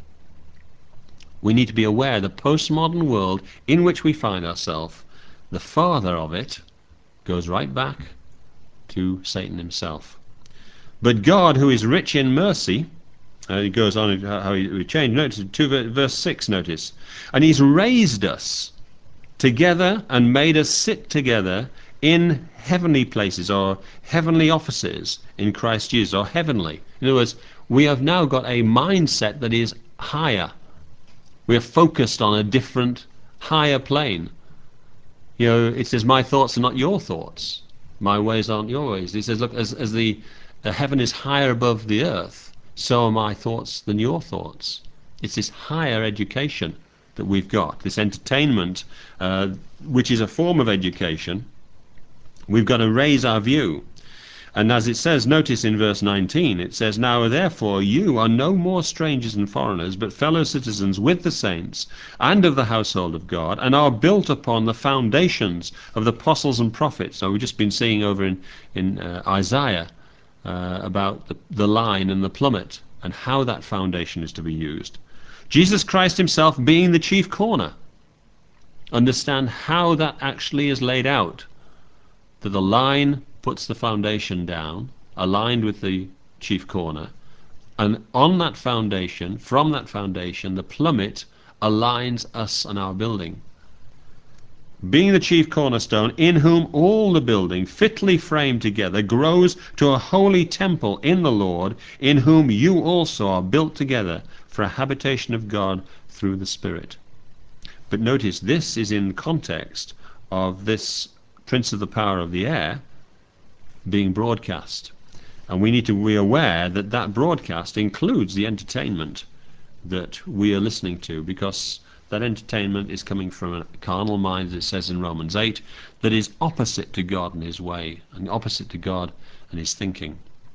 We need to be aware the postmodern world in which we find ourselves, the father of it goes right back to Satan himself. But God, who is rich in mercy, Uh, he goes on how he, we change. Notice two, verse six. Notice, and he's raised us together and made us sit together in heavenly places or heavenly offices in Christ Jesus, or heavenly. In other words, we have now got a mindset that is higher. We are focused on a different, higher plane. You know, it says, "My thoughts are not your thoughts. My ways aren't your ways." He says, "Look, as as the, the heaven is higher above the earth, so are my thoughts than your thoughts." It's this higher education that we've got, this entertainment, uh, which is a form of education. We've got to raise our view. And as it says, notice in verse nineteen, it says, "Now therefore you are no more strangers and foreigners, but fellow citizens with the saints and of the household of God, and are built upon the foundations of the apostles and prophets." So we've just been seeing over in, in uh, Isaiah, Uh, about the, the line and the plummet and how that foundation is to be used. Jesus Christ himself being the chief corner. Understand how that actually is laid out. That the line puts the foundation down, aligned with the chief corner, and on that foundation, from that foundation, the plummet aligns us and our building. Being the chief cornerstone, in whom all the building, fitly framed together, grows to a holy temple in the Lord, in whom you also are built together for a habitation of God through the Spirit. But notice, this is in context of this prince of the power of the air being broadcast. And we need to be aware that that broadcast includes the entertainment that we are listening to, because that entertainment is coming from a carnal mind, as it says in Romans eight, that is opposite to God and his way, and opposite to God and his thinking.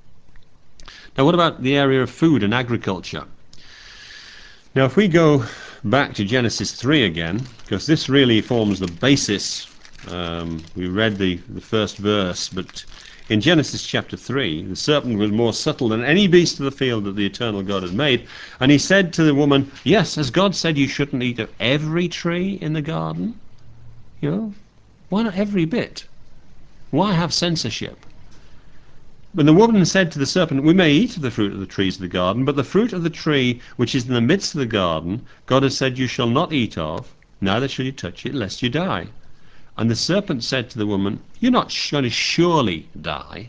Now, what about the area of food and agriculture? Now, if we go back to Genesis three again, because this really forms the basis. Um, we read the, the first verse, but in Genesis chapter three, the serpent was more subtle than any beast of the field that the eternal God had made. And he said to the woman, "Yes, has God said you shouldn't eat of every tree in the garden? You know, why not every bit? Why have censorship?" When the woman said to the serpent, "We may eat of the fruit of the trees of the garden, but the fruit of the tree which is in the midst of the garden, God has said you shall not eat of, neither shall you touch it, lest you die." And the serpent said to the woman, "You're not going to surely die.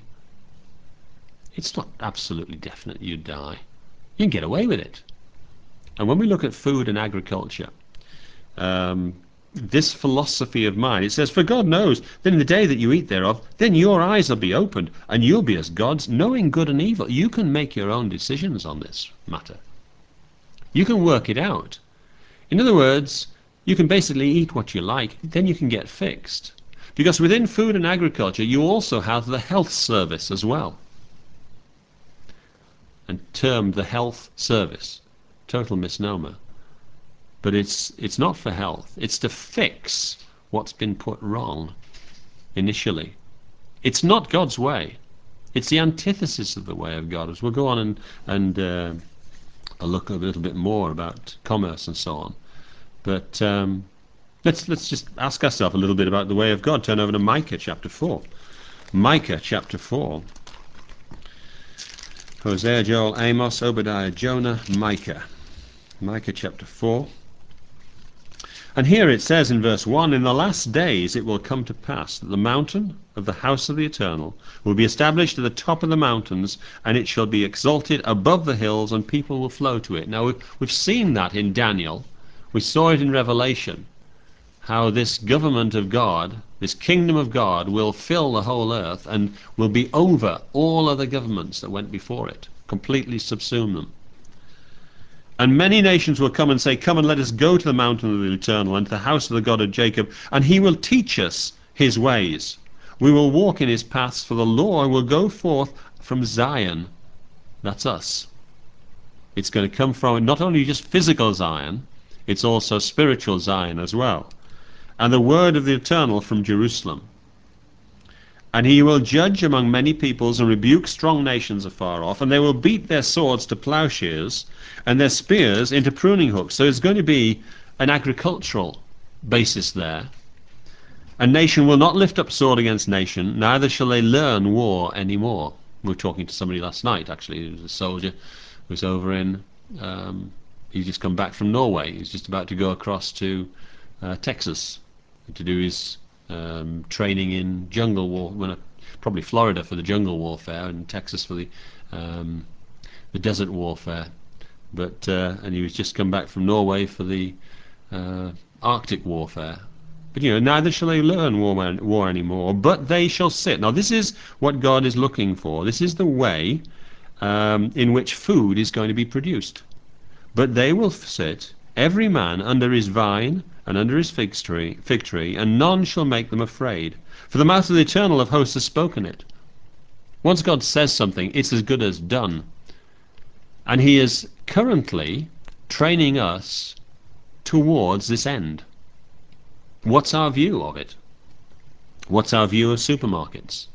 It's not absolutely definite you die. You can get away with it." And when we look at food and agriculture, um, this philosophy of mine, it says, "For God knows that in the day that you eat thereof, then your eyes will be opened, and you'll be as gods, knowing good and evil." You can make your own decisions on this matter. You can work it out. In other words, You can basically eat what you like, then you can get fixed. Because within food and agriculture, you also have the health service as well. And termed the health service. Total misnomer. But it's, it's not for health. It's to fix what's been put wrong initially. It's not God's way. It's the antithesis of the way of God. As we'll go on and, and uh, I'll look a little bit more about commerce and so on. But um, let's, let's just ask ourselves a little bit about the way of God. Turn over to Micah chapter four. Micah chapter four. Hosea, Joel, Amos, Obadiah, Jonah, Micah. Micah chapter four. And here it says in verse one, in the last days it will come to pass that the mountain of the house of the Eternal will be established at the top of the mountains, and it shall be exalted above the hills, and people will flow to it. Now we've, we've seen that in Daniel. We saw it in Revelation, how this government of God, this kingdom of God, will fill the whole earth and will be over all other governments that went before it, completely subsume them. And many nations will come and say, come and let us go to the mountain of the Eternal and to the house of the God of Jacob, and he will teach us his ways. We will walk in his paths, for the Lord will go forth from Zion. That's us. It's going to come from not only just physical Zion, it's also spiritual Zion as well. And the word of the Eternal from Jerusalem. And he will judge among many peoples and rebuke strong nations afar off, and they will beat their swords to plowshares and their spears into pruning hooks. So it's going to be an agricultural basis there. A nation will not lift up sword against nation, neither shall they learn war anymore. We were talking to somebody last night, actually. It was a soldier who was over in, um, he's just come back from Norway. He's just about to go across to uh, Texas to do his Um, training in jungle war, well, probably Florida for the jungle warfare and Texas for the um, the desert warfare. But uh, and he was just come back from Norway for the uh, Arctic warfare. But you know, neither shall they learn war, war anymore, but they shall sit. Now this is what God is looking for. This is the way um, in which food is going to be produced. But they will sit, every man under his vine and under his fig tree, fig tree, and none shall make them afraid. For the mouth of the Eternal of hosts has spoken it. Once God says something, it's as good as done. And he is currently training us towards this end. What's our view of it? What's our view of supermarkets?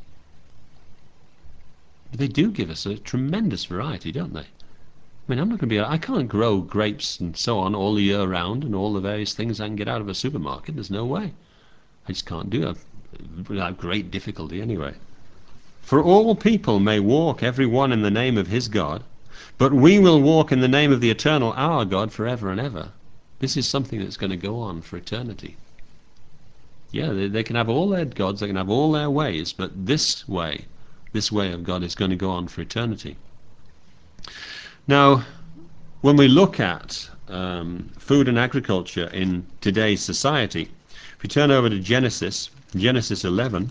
They do give us a tremendous variety, don't they? I mean, I'm not going to be, I can't grow grapes and so on all the year round and all the various things I can get out of a supermarket. There's no way. I just can't do it without great difficulty anyway. For all people may walk, every one in the name of his God, but we will walk in the name of the Eternal, our God, forever and ever. This is something that's going to go on for eternity. Yeah, they, they can have all their gods, they can have all their ways, but this way, this way of God is going to go on for eternity. Now, when we look at um, food and agriculture in today's society, if we turn over to Genesis, Genesis eleven,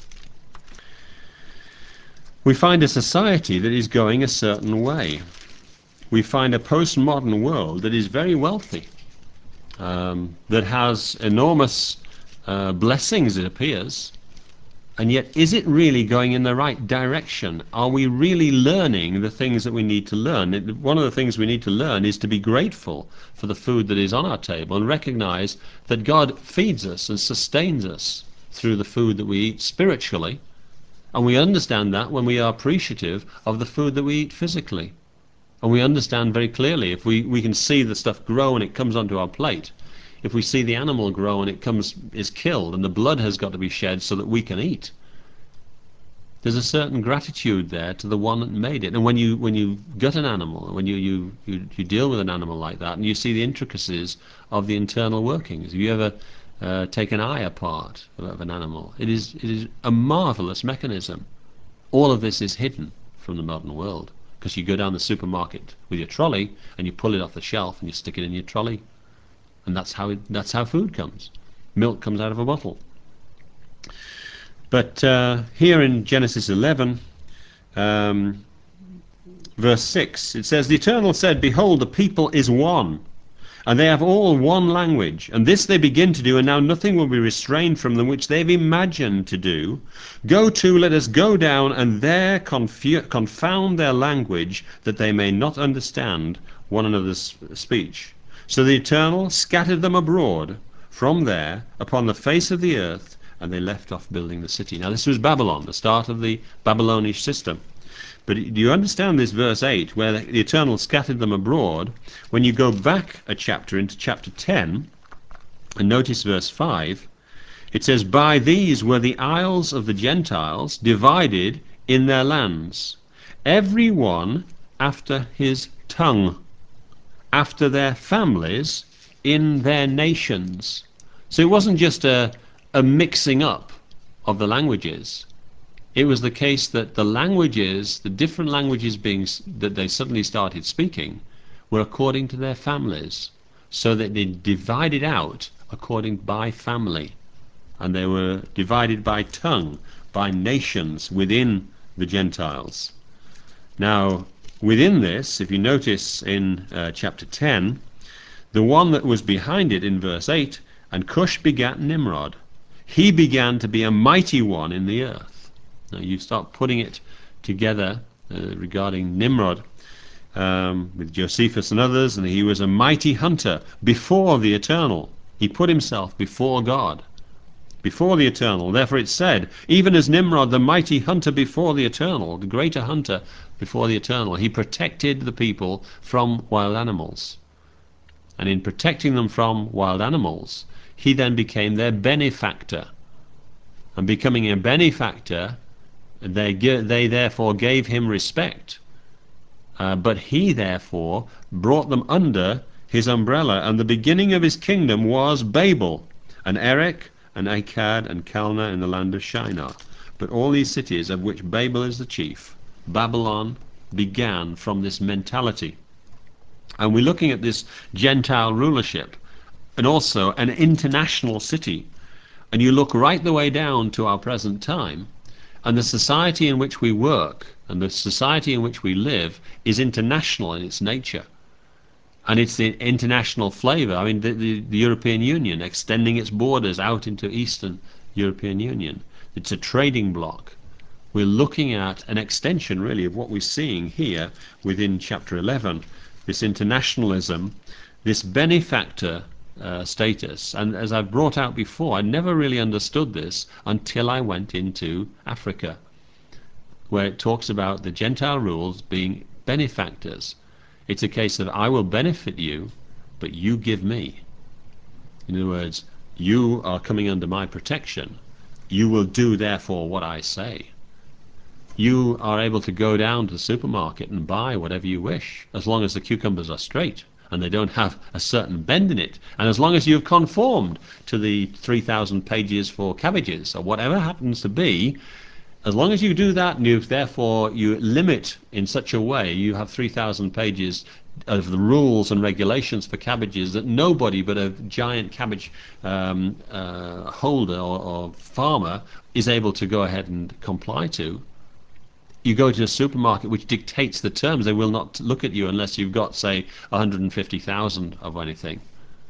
we find a society that is going a certain way. We find a postmodern world that is very wealthy, um, that has enormous uh, blessings, it appears. And yet, is it really going in the right direction? Are we really learning the things that we need to learn? It, one of the things we need to learn is to be grateful for the food that is on our table and recognize that God feeds us and sustains us through the food that we eat spiritually. And we understand that when we are appreciative of the food that we eat physically. And we understand very clearly, if we, we can see the stuff grow and it comes onto our plate, if we see the animal grow and it comes is killed and the blood has got to be shed so that we can eat, there's a certain gratitude there to the one that made it. And when you when you gut an animal, when you, you, you, you deal with an animal like that and you see the intricacies of the internal workings, if you ever uh, take an eye apart of an animal, it is, it is a marvelous mechanism. All of this is hidden from the modern world because you go down the supermarket with your trolley and you pull it off the shelf and you stick it in your trolley. And that's how it, that's how food comes. Milk comes out of a bottle. But uh, here in Genesis eleven, um, verse six, it says, the Eternal said, behold, the people is one, And they have all one language, and this they begin to do, and now nothing will be restrained from them which they've imagined to do. Go to, let us go down, and there confu- confound their language, that they may not understand one another's speech. So the Eternal scattered them abroad from there upon the face of the earth, and they left off building the city. Now this was Babylon, the start of the Babylonish system. But do you understand this verse eight, where the Eternal scattered them abroad? When you go back a chapter into chapter ten, and notice verse five, it says, by these were the isles of the Gentiles divided in their lands, every one after his tongue, after their families, in their nations. So it wasn't just a, a mixing up of the languages. It was the case that the languages, the different languages being that they suddenly started speaking, were according to their families, so that they divided out according by family, and they were divided by tongue, by nations within the Gentiles. Now, within this, if you notice in uh, chapter ten, the one that was behind it in verse eight, and Cush begat Nimrod. He began to be a mighty one in the earth. Now you start putting it together uh, regarding Nimrod um, with Josephus and others, and he was a mighty hunter before the Eternal. He put himself before God, before the Eternal. Therefore it said, even as Nimrod, the mighty hunter before the Eternal, the greater hunter before the Eternal, he protected the people from wild animals. And in protecting them from wild animals, he then became their benefactor. And becoming a benefactor, They, they therefore gave him respect, uh, but he therefore brought them under his umbrella, and the beginning of his kingdom was Babel, and Erech, and Akkad, and Calneh in the land of Shinar. But all these cities, of which Babel is the chief, Babylon, began from this mentality. And we're looking at this Gentile rulership, and also an international city. And you look right the way down to our present time, and the society in which we work and the society in which we live is international in its nature. And it's the international flavour. I mean, the, the, the European Union extending its borders out into Eastern European Union. It's a trading bloc. We're looking at an extension, really, of what we're seeing here within chapter eleven. This internationalism, this benefactor Uh, status. And as I've brought out before, I never really understood this until I went into Africa, where it talks about the Gentile rules being benefactors. It's a case of I will benefit you, but you give me. In other words, you are coming under my protection. You will do therefore what I say. You are able to go down to the supermarket and buy whatever you wish, as long as the cucumbers are straight and they don't have a certain bend in it, and as long as you've conformed to the three thousand pages for cabbages, or whatever happens to be, as long as you do that, and you therefore you limit in such a way, you have three thousand pages of the rules and regulations for cabbages that nobody but a giant cabbage um, uh, holder or, or farmer is able to go ahead and comply to. You go to a supermarket which dictates the terms. They will not look at you unless you've got, say, one hundred fifty thousand of anything.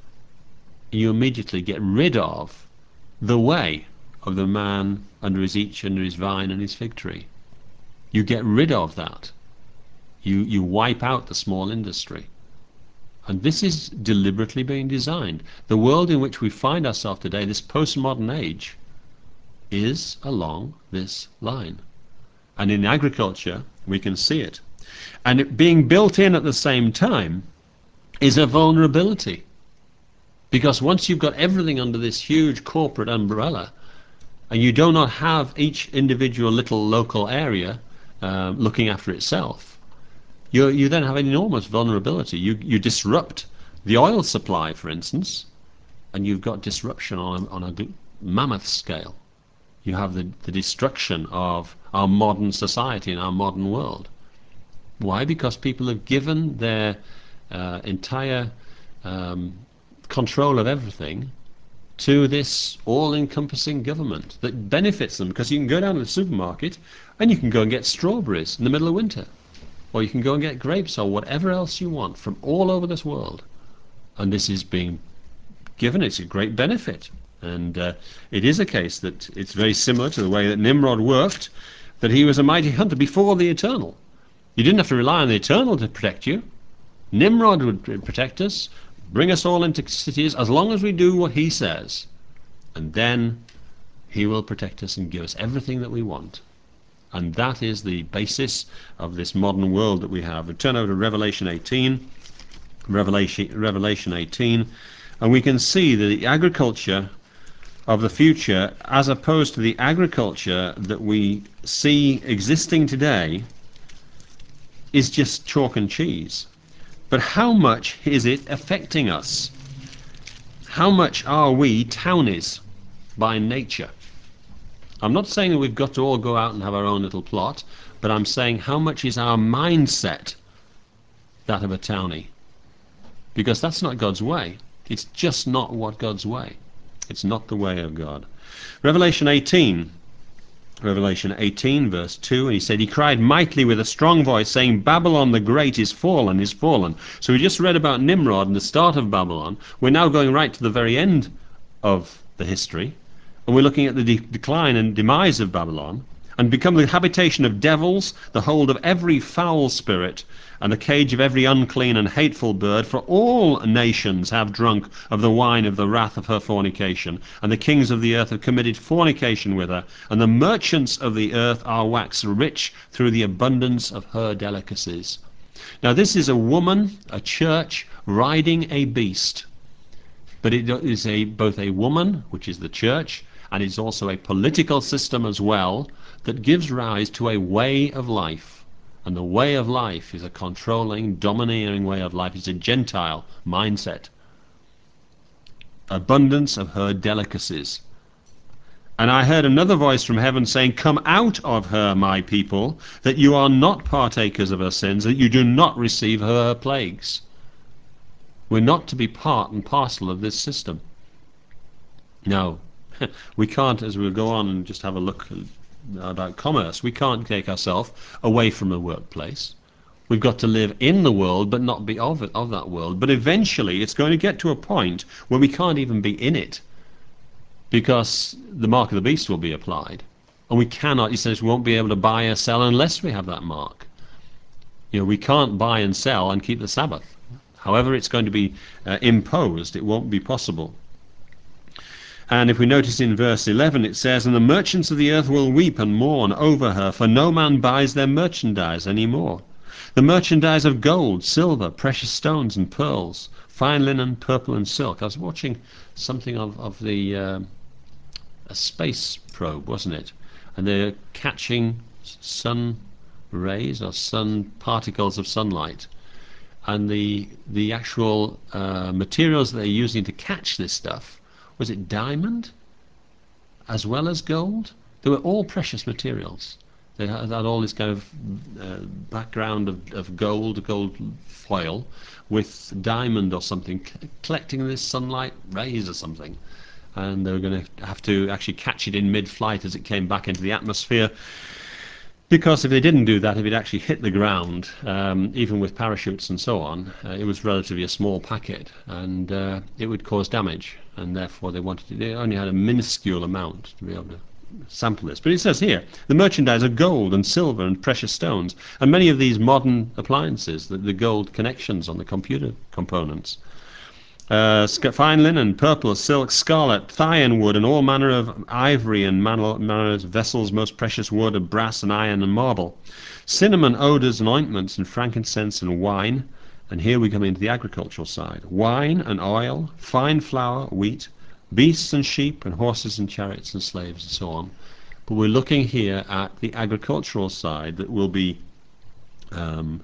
You immediately get rid of the way of the man under his each, under his vine and his fig tree. You get rid of that. You, you wipe out the small industry. And this is deliberately being designed. The world in which we find ourselves today, this postmodern age, is along this line. And in agriculture, we can see it. And it being built in at the same time is a vulnerability. Because once you've got everything under this huge corporate umbrella, and you do not have each individual little local area uh, looking after itself, you, you then have an enormous vulnerability. You, you disrupt the oil supply, for instance, and you've got disruption on, on a mammoth scale. You have the, the destruction of our modern society and our modern world. Why? Because people have given their uh, entire um, control of everything to this all-encompassing government that benefits them, because you can go down to the supermarket and you can go and get strawberries in the middle of winter, or you can go and get grapes or whatever else you want from all over this world, And this is being given. It's a great benefit. And uh, it is a case that it's very similar to the way that Nimrod worked, that he was a mighty hunter before the Eternal. You didn't have to rely on the Eternal to protect you. Nimrod would protect us, bring us all into cities, as long as we do what he says. And then he will protect us and give us everything that we want. And that is the basis of this modern world that we have. We turn over to Revelation eighteen. Revelation, Revelation eighteen. And we can see that the agriculture of the future, as opposed to the agriculture that we see existing today, is just chalk and cheese. But how much is it affecting us? How much are we townies by nature? I'm not saying that we've got to all go out and have our own little plot, but I'm saying how much is our mindset that of a townie? Because that's not God's way. It's just not what God's way. It's not the way of God. Revelation eighteen. Revelation eighteen, verse two, and he said, he cried mightily with a strong voice, saying, Babylon the Great is fallen, is fallen. So we just read about Nimrod and the start of Babylon. We're now going right to the very end of the history, and we're looking at the de decline and demise of Babylon, and become the habitation of devils, the hold of every foul spirit, and the cage of every unclean and hateful bird. For all nations have drunk of the wine of the wrath of her fornication, and the kings of the earth have committed fornication with her, and the merchants of the earth are waxed rich through the abundance of her delicacies. Now this is a woman, a church, riding a beast. But it is a, both a woman, which is the church, and it's also a political system as well, that gives rise to a way of life. And the way of life is a controlling, domineering way of life. It's a Gentile mindset. Abundance of her delicacies. And I heard another voice from heaven saying, Come out of her, my people, that you are not partakers of her sins, that you do not receive her plagues. We're not to be part and parcel of this system. No, we can't, as we'll go on and just have a look about commerce, we can't take ourselves away from the workplace. We've got to live in the world but not be of it, of that world. But eventually it's going to get to a point where we can't even be in it, because the mark of the beast will be applied, and we cannot, he says, we won't be able to buy or sell unless we have that mark. You know, we can't buy and sell and keep the Sabbath. However it's going to be uh, imposed, it won't be possible. And if we notice in verse eleven, it says, And the merchants of the earth will weep and mourn over her, for no man buys their merchandise any more. The merchandise of gold, silver, precious stones and pearls, fine linen, purple and silk. I was watching something of, of the uh, a space probe, wasn't it? And they're catching sun rays or sun particles of sunlight. And the, the actual uh, materials they're using to catch this stuff, was it diamond as well as gold? They were all precious materials. They had, had all this kind of uh, background of, of gold, gold foil, with diamond or something, collecting this sunlight rays or something. And they were going to have to actually catch it in mid-flight as it came back into the atmosphere. Because if they didn't do that, if it actually hit the ground, um, even with parachutes and so on, uh, it was relatively a small packet, and uh, it would cause damage, and therefore they wanted to, they only had a minuscule amount to be able to sample this. But it says here, the merchandise of gold and silver and precious stones, and many of these modern appliances, the, the gold connections on the computer components. Uh, fine linen, purple, silk, scarlet, thyan wood, and all manner of ivory and manner of vessels, most precious wood of brass and iron and marble. Cinnamon, odours and ointments, and frankincense and wine. And here we come into the agricultural side. Wine and oil, fine flour, wheat, beasts and sheep, and horses and chariots and slaves and so on. But we're looking here at the agricultural side that will be um,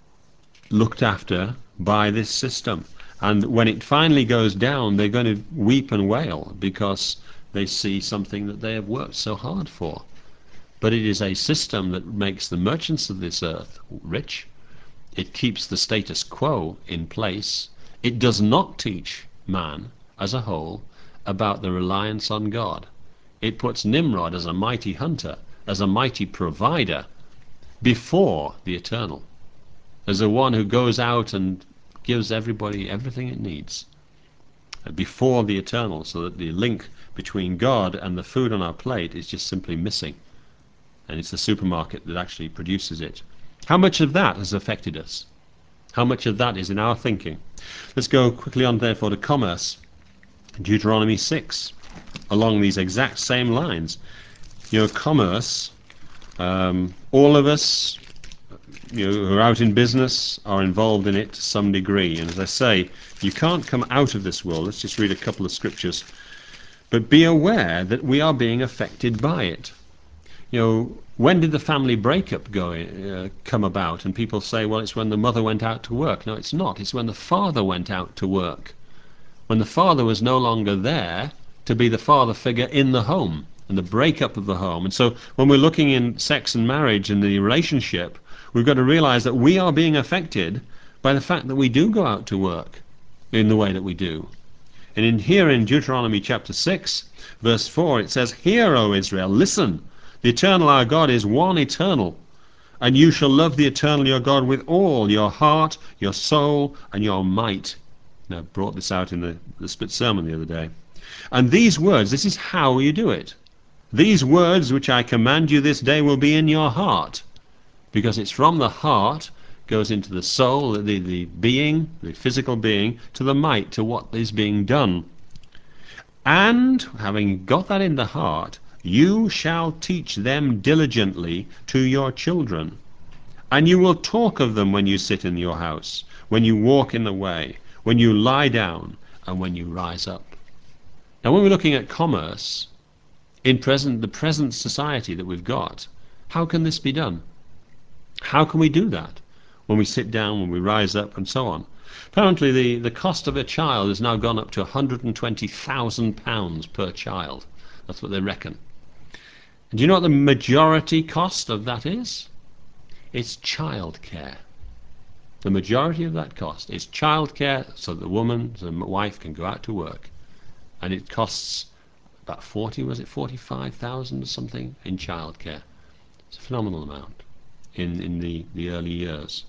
looked after by this system. And when it finally goes down, they're going to weep and wail because they see something that they have worked so hard for. But it is a system that makes the merchants of this earth rich. It keeps the status quo in place. It does not teach man as a whole about the reliance on God. It puts Nimrod as a mighty hunter, as a mighty provider, before the eternal, as the one who goes out and gives everybody everything it needs before the eternal, so that the link between God and the food on our plate is just simply missing. And it's the supermarket that actually produces it. How much of that has affected us? How much of that is in our thinking? Let's go quickly on, therefore, to commerce. Deuteronomy six, along these exact same lines. You know, commerce, um, all of us, you know, who are out in business are involved in it to some degree. And as I say, you can't come out of this world. Let's just read a couple of scriptures. But be aware that we are being affected by it. You know, when did the family breakup go uh, come about? And people say, well, it's when the mother went out to work. No, it's not. It's when the father went out to work. When the father was no longer there to be the father figure in the home, and the breakup of the home. And so when we're looking in sex and marriage and the relationship, we've got to realize that we are being affected by the fact that we do go out to work in the way that we do. And in here in Deuteronomy chapter six, verse four, it says, "Hear, O Israel, listen, the eternal our God is one eternal, and you shall love the eternal your God with all your heart, your soul, and your might." Now, I brought this out in the, the split sermon the other day. And these words, this is how you do it. These words which I command you this day will be in your heart, because it's from the heart, goes into the soul, the, the being, the physical being, to the might, to what is being done. And, having got that in the heart, you shall teach them diligently to your children. And you will talk of them when you sit in your house, when you walk in the way, when you lie down, and when you rise up. Now, when we're looking at commerce, in present the present society that we've got, how can this be done? How can we do that? When we sit down, when we rise up, and so on. Apparently the, the cost of a child has now gone up to one hundred and twenty thousand pounds per child. That's what they reckon. And do you know what the majority cost of that is? It's childcare. The majority of that cost is childcare, so the woman, the wife, can go out to work. And it costs about forty, was it forty-five thousand or something in childcare. It's a phenomenal amount in, in the, the early years.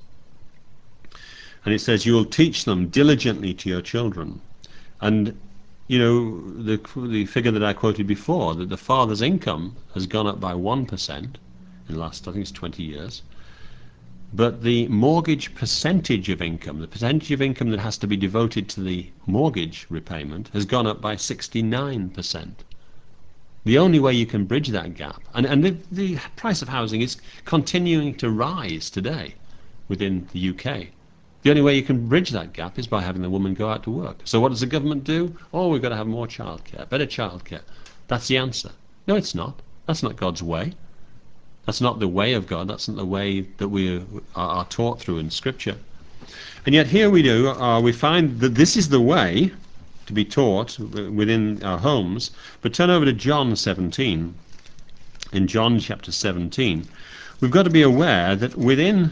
And it says, you will teach them diligently to your children. And, you know, the, the figure that I quoted before, that the father's income has gone up by one percent in the last, I think it's twenty years. But the mortgage percentage of income, the percentage of income that has to be devoted to the mortgage repayment, has gone up by sixty-nine percent. The only way you can bridge that gap, and, and the, the price of housing is continuing to rise today within the U K. The only way you can bridge that gap is by having the woman go out to work. So what does the government do? Oh, we've got to have more childcare, better childcare. That's the answer. No, it's not. That's not God's way. That's not the way of God. That's not the way that we are, are taught through in Scripture. And yet here we do, uh, we find that this is the way to be taught within our homes. But turn over to John seventeen. In John chapter seventeen, we've got to be aware that within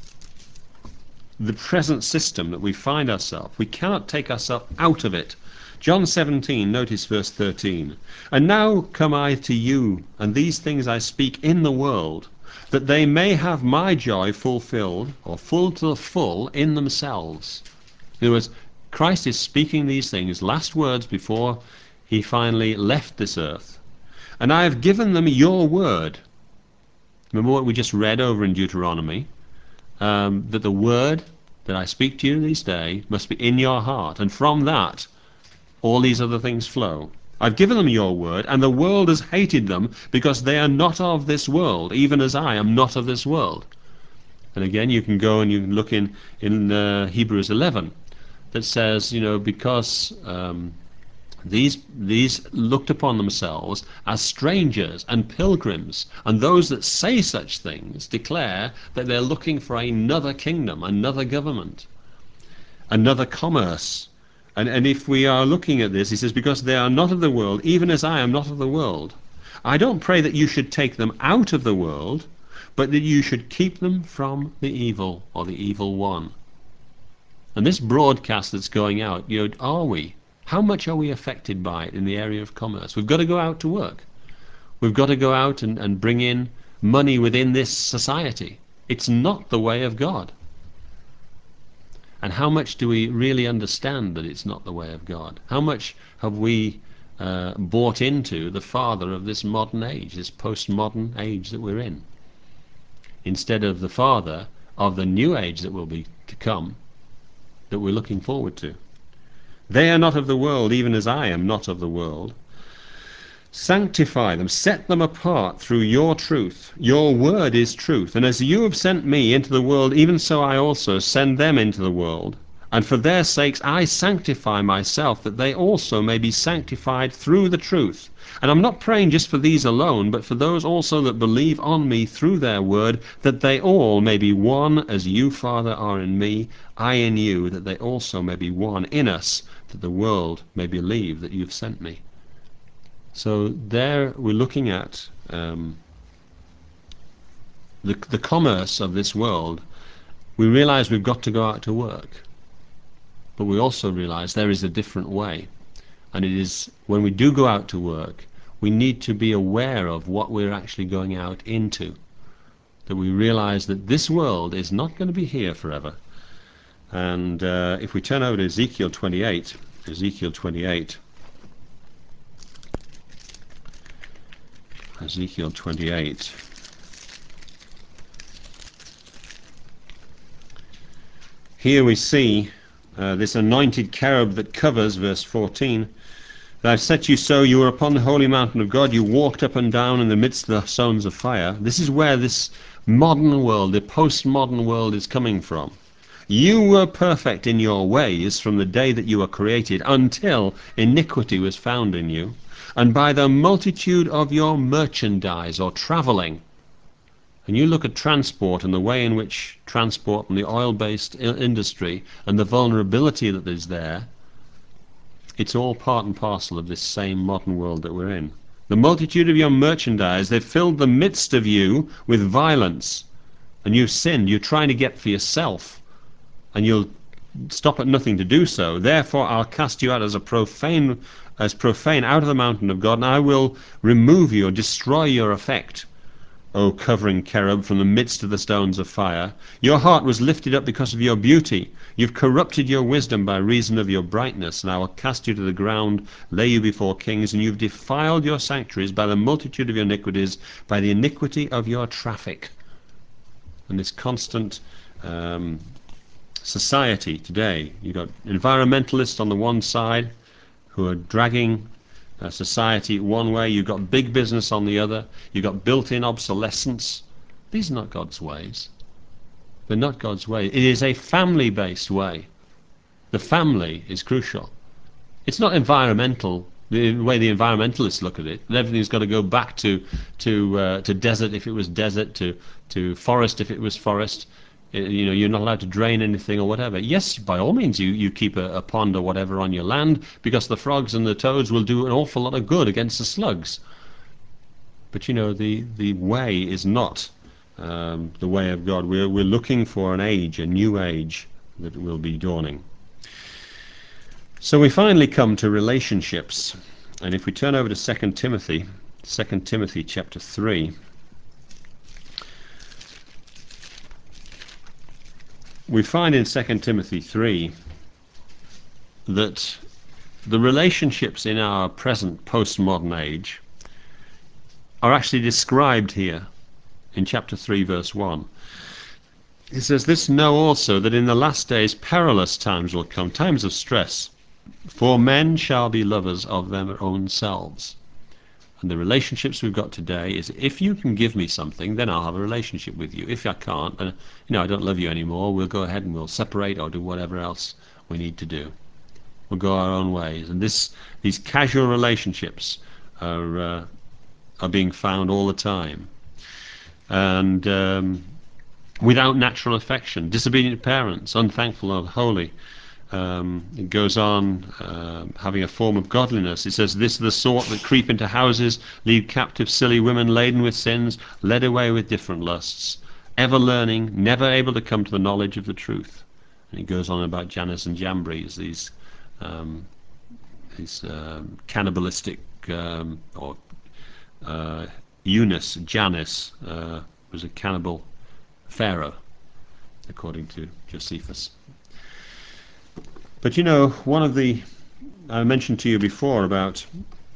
the present system that we find ourselves, we cannot take ourselves out of it. John seventeen, notice verse thirteen. "And now come I to you, and these things I speak in the world, that they may have my joy fulfilled," or full to the full, "in themselves." In other words, Christ is speaking these things, last words before he finally left this earth. "And I have given them your word." Remember what we just read over in Deuteronomy? Um, that the word that I speak to you this day must be in your heart, and from that all these other things flow. "I've given them your word, and the world has hated them, because they are not of this world, even as I am not of this world." And again, you can go and you can look in, in uh, Hebrews eleven, that says, you know, because um, these, these looked upon themselves as strangers and pilgrims, and those that say such things declare that they're looking for another kingdom, another government, another commerce. And, and if we are looking at this, he says, because they are not of the world, even as I am not of the world. I don't pray that you should take them out of the world, but that you should keep them from the evil, or the evil one. And this broadcast that's going out, you know, are we? How much are we affected by it in the area of commerce? We've got to go out to work. We've got to go out and, and bring in money within this society. It's not the way of God. And how much do we really understand that it's not the way of God? How much have we uh, bought into the father of this modern age, this postmodern age that we're in, instead of the father of the new age that will be to come, that we're looking forward to? They are not of the world, even as I am not of the world. Sanctify them, set them apart through your truth. Your word is truth. And as you have sent me into the world, even so I also send them into the world. And for their sakes I sanctify myself, that they also may be sanctified through the truth. And I'm not praying just for these alone, but for those also that believe on me through their word, that they all may be one, as you, Father, are in me, I in you, that they also may be one in us, that the world may believe that you've sent me. So there we're looking at um, the, the commerce of this world. We realize we've got to go out to work, but we also realize there is a different way. And it is when we do go out to work, we need to be aware of what we're actually going out into, that we realize that this world is not going to be here forever. And uh, if we turn over to Ezekiel twenty-eight, Ezekiel twenty-eight, Ezekiel twenty-eight. Here we see uh, this anointed cherub that covers, verse fourteen, that I've set you so, you were upon the holy mountain of God, you walked up and down in the midst of the stones of fire. This is where this modern world, the postmodern world, is coming from. You were perfect in your ways from the day that you were created until iniquity was found in you. And by the multitude of your merchandise or travelling, and you look at transport and the way in which transport and the oil-based industry and the vulnerability that is there, it's all part and parcel of this same modern world that we're in. The multitude of your merchandise, they've filled the midst of you with violence, and you've sinned. You're trying to get for yourself, and you'll stop at nothing to do so. Therefore I'll cast you out as a profane as profane out of the mountain of God, and I will remove you or destroy your effect, O covering cherub, from the midst of the stones of fire. Your heart was lifted up because of your beauty. You've corrupted your wisdom by reason of your brightness, and I will cast you to the ground, lay you before kings, and you've defiled your sanctuaries by the multitude of your iniquities, by the iniquity of your traffic. And this constant um, society today, you've got environmentalists on the one side who are dragging uh, society one way, you've got big business on the other, you've got built-in obsolescence. These are not God's ways. They're not God's way. It is a family-based way. The family is crucial. It's not environmental, the way the environmentalists look at it. Everything's got to go back to to uh, to desert if it was desert, to to forest if it was forest. You know, you're not allowed to drain anything or whatever. Yes, by all means, you, you keep a, a pond or whatever on your land, because the frogs and the toads will do an awful lot of good against the slugs. But, you know, the, the way is not um, the way of God. We're, we're looking for an age, a new age that will be dawning. So we finally come to relationships. And if we turn over to Second Timothy, Second Timothy chapter three, we find in Second Timothy three that the relationships in our present postmodern age are actually described here in chapter three, verse one. It says, "This know also, that in the last days perilous times will come," times of stress, "for men shall be lovers of their own selves." And the relationships we've got today is, if you can give me something, then I'll have a relationship with you. If I can't, then, you know, I don't love you anymore, we'll go ahead and we'll separate or do whatever else we need to do. We'll go our own ways. And this, these casual relationships are, uh, are being found all the time. And um, without natural affection, disobedient parents, unthankful, unholy. Um, it goes on uh, having a form of godliness. It says, "This is the sort that creep into houses, lead captive silly women laden with sins, led away with different lusts, ever learning, never able to come to the knowledge of the truth." And it goes on about Jannes and Jambres, these, um, these um, cannibalistic, um, or uh, Eunice, Jannes, uh, was a cannibal pharaoh, according to Josephus. But you know, one of the, I mentioned to you before about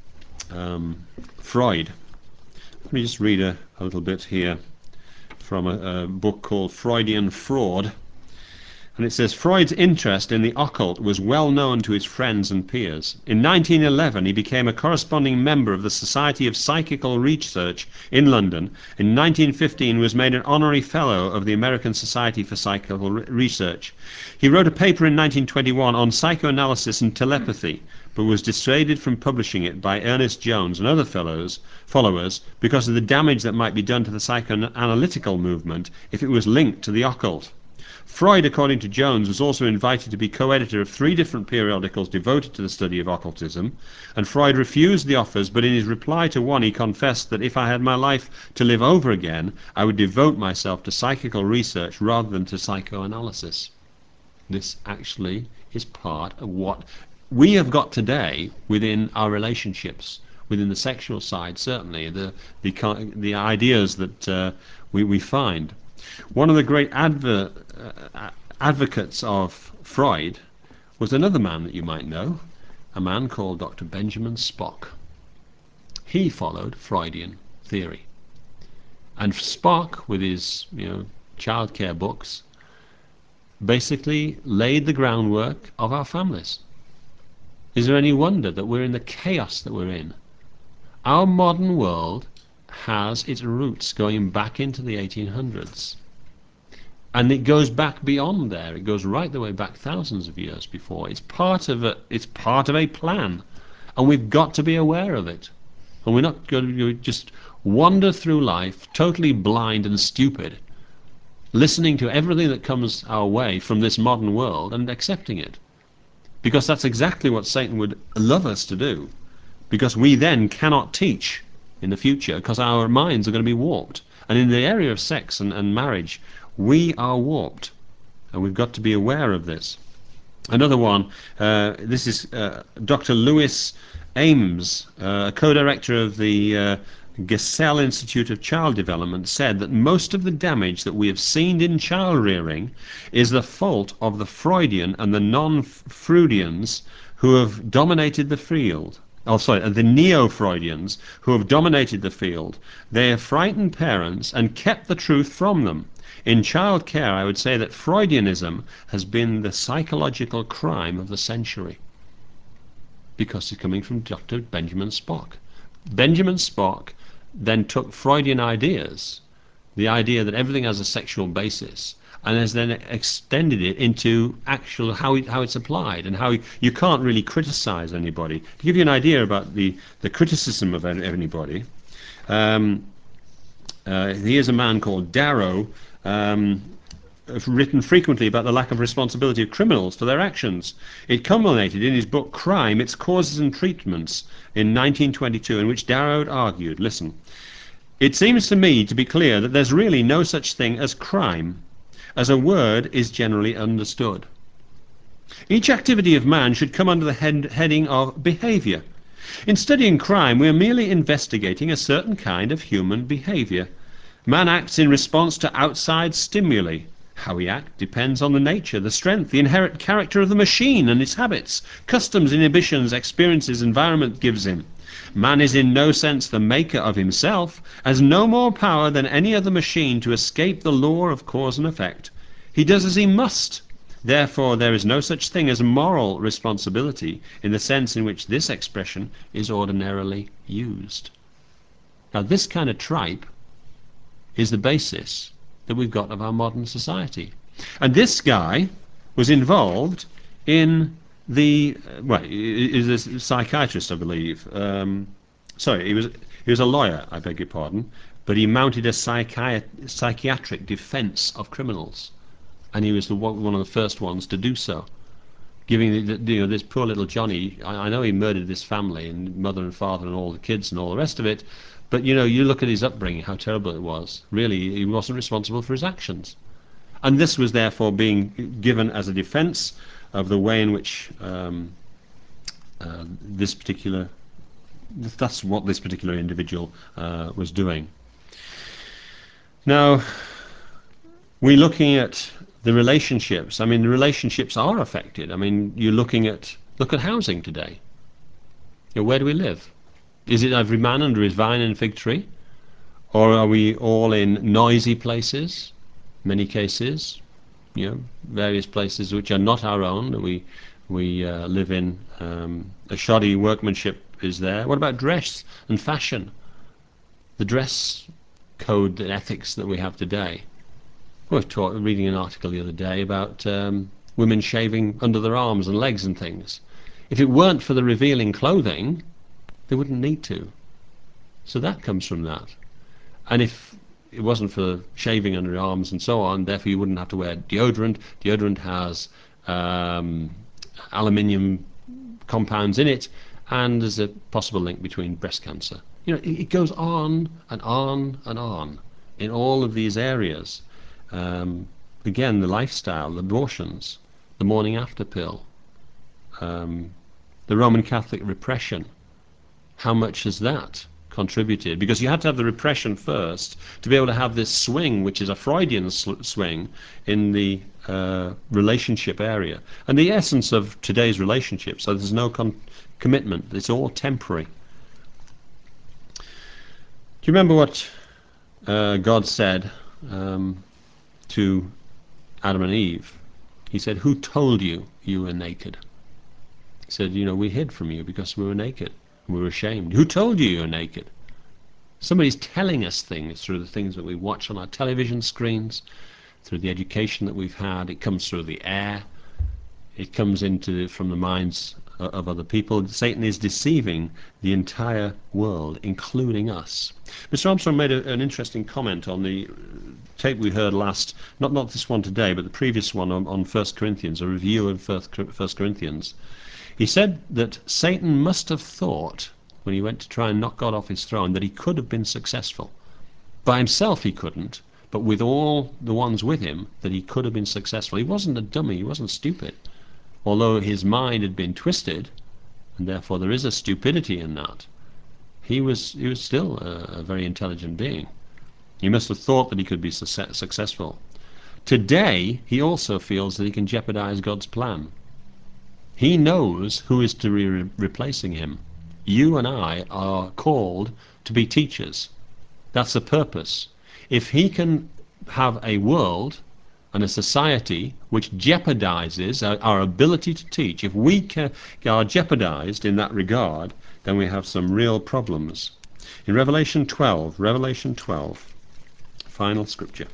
um, Freud. Let me just read a, a little bit here from a, a book called Freudian Fraud. And it says, Freud's interest in the occult was well known to his friends and peers. In nineteen eleven, he became a corresponding member of the Society of Psychical Research in London. In nineteen fifteen, was made an honorary fellow of the American Society for Psychical Re Research. He wrote a paper in nineteen twenty-one on psychoanalysis and telepathy, but was dissuaded from publishing it by Ernest Jones and other fellows, followers because of the damage that might be done to the psychoanalytical movement if it was linked to the occult. Freud, according to Jones, was also invited to be co-editor of three different periodicals devoted to the study of occultism, and Freud refused the offers, but in his reply to one he confessed that if I had my life to live over again, I would devote myself to psychical research rather than to psychoanalysis. This actually is part of what we have got today within our relationships, within the sexual side, certainly, the, the, the ideas that uh, we, we find. One of the great adver uh, advocates of Freud was another man that you might know, a man called Doctor Benjamin Spock. He followed Freudian theory. And Spock, with his you know, childcare books, basically laid the groundwork of our families. Is there any wonder that we're in the chaos that we're in? Our modern world has its roots going back into the eighteen hundreds. And it goes back beyond there. It goes right the way back thousands of years before. It's part of a, it's part of a plan. And we've got to be aware of it. And we're not going to just wander through life totally blind and stupid, listening to everything that comes our way from this modern world and accepting it. Because that's exactly what Satan would love us to do. Because we then cannot teach in the future, because our minds are going to be warped. And in the area of sex and, and marriage, we are warped. And we've got to be aware of this. Another one, uh, this is uh, Doctor Louis Ames, uh, co-director of the uh, Gesell Institute of Child Development, said that most of the damage that we have seen in child rearing is the fault of the Freudian and the non-Freudians who have dominated the field. Oh, sorry, the neo-Freudians who have dominated the field. They have frightened parents and kept the truth from them. In child care, I would say that Freudianism has been the psychological crime of the century, because it's coming from Doctor Benjamin Spock. Benjamin Spock then took Freudian ideas, the idea that everything has a sexual basis, and has then extended it into actual how, it, how it's applied, and how you can't really criticize anybody. To give you an idea about the, the criticism of anybody, um, uh, here's a man called Darrow, um, written frequently about the lack of responsibility of criminals for their actions. It culminated in his book Crime, Its Causes and Treatments in nineteen twenty-two, in which Darrow argued, listen, it seems to me to be clear that there's really no such thing as crime, as a word is generally understood. Each activity of man should come under the head heading of behavior. In studying crime, we are merely investigating a certain kind of human behavior. Man acts in response to outside stimuli. How he acts depends on the nature, the strength, the inherent character of the machine and its habits, customs, inhibitions, experiences, environment gives him. Man is in no sense the maker of himself, has no more power than any other machine to escape the law of cause and effect. He does as he must. Therefore, there is no such thing as moral responsibility in the sense in which this expression is ordinarily used. Now, this kind of tripe is the basis that we've got of our modern society. And this guy was involved in the, uh, well, he is a psychiatrist, I believe. Um, sorry, he was, he was a lawyer, I beg your pardon, but he mounted a psychi psychiatric defense of criminals. And he was the, one of the first ones to do so. Giving the, the, you know, this poor little Johnny, I, I know he murdered this family and mother and father and all the kids and all the rest of it, but you know, you look at his upbringing, how terrible it was. Really, he wasn't responsible for his actions. And this was therefore being given as a defense of the way in which um, uh, this particular, that's what this particular individual uh, was doing. Now, we're looking at the relationships. I mean, the relationships are affected. I mean, you're looking at, look at housing today. You know, where do we live? Is it every man under his vine and fig tree? Or are we all in noisy places, many cases, you know, various places which are not our own, that we, we uh, live in. Um, a shoddy workmanship is there. What about dress and fashion? The dress code and ethics that we have today. I was taught, reading an article the other day about um, women shaving under their arms and legs and things. If it weren't for the revealing clothing, they wouldn't need to. So that comes from that. And if it wasn't for shaving under your arms and so on, therefore you wouldn't have to wear deodorant. Deodorant has um, aluminium compounds in it, and there's a possible link between breast cancer. You know, it, it goes on and on and on in all of these areas. Um, again, the lifestyle, the abortions, the morning after pill, um, the Roman Catholic repression. How much has that contributed? Because you had to have the repression first to be able to have this swing, which is a Freudian swing in the uh, relationship area. And the essence of today's relationship, so there's no con commitment, it's all temporary. Do you remember what uh, God said um, to Adam and Eve? He said, "Who told you you were naked?" He said, "You know, we hid from you because we were naked. We were ashamed." Who told you you were naked? Somebody's telling us things through the things that we watch on our television screens, through the education that we've had. It comes through the air. It comes into from the minds of other people. Satan is deceiving the entire world, including us. Mister Armstrong made a, an interesting comment on the tape we heard last, not, not this one today, but the previous one on, on First Corinthians, a review of First Corinthians. He said that Satan must have thought, when he went to try and knock God off his throne, that he could have been successful. By himself he couldn't, but with all the ones with him, that he could have been successful. He wasn't a dummy, he wasn't stupid. Although his mind had been twisted, and therefore there is a stupidity in that, he was, he was still a, a very intelligent being. He must have thought that he could be su successful. Today, he also feels that he can jeopardize God's plan. He knows who is to be re replacing him. You and I are called to be teachers. That's the purpose. If he can have a world and a society which jeopardizes our, our ability to teach, if we can, are jeopardized in that regard, then we have some real problems. In Revelation twelve, Revelation twelve, final scripture.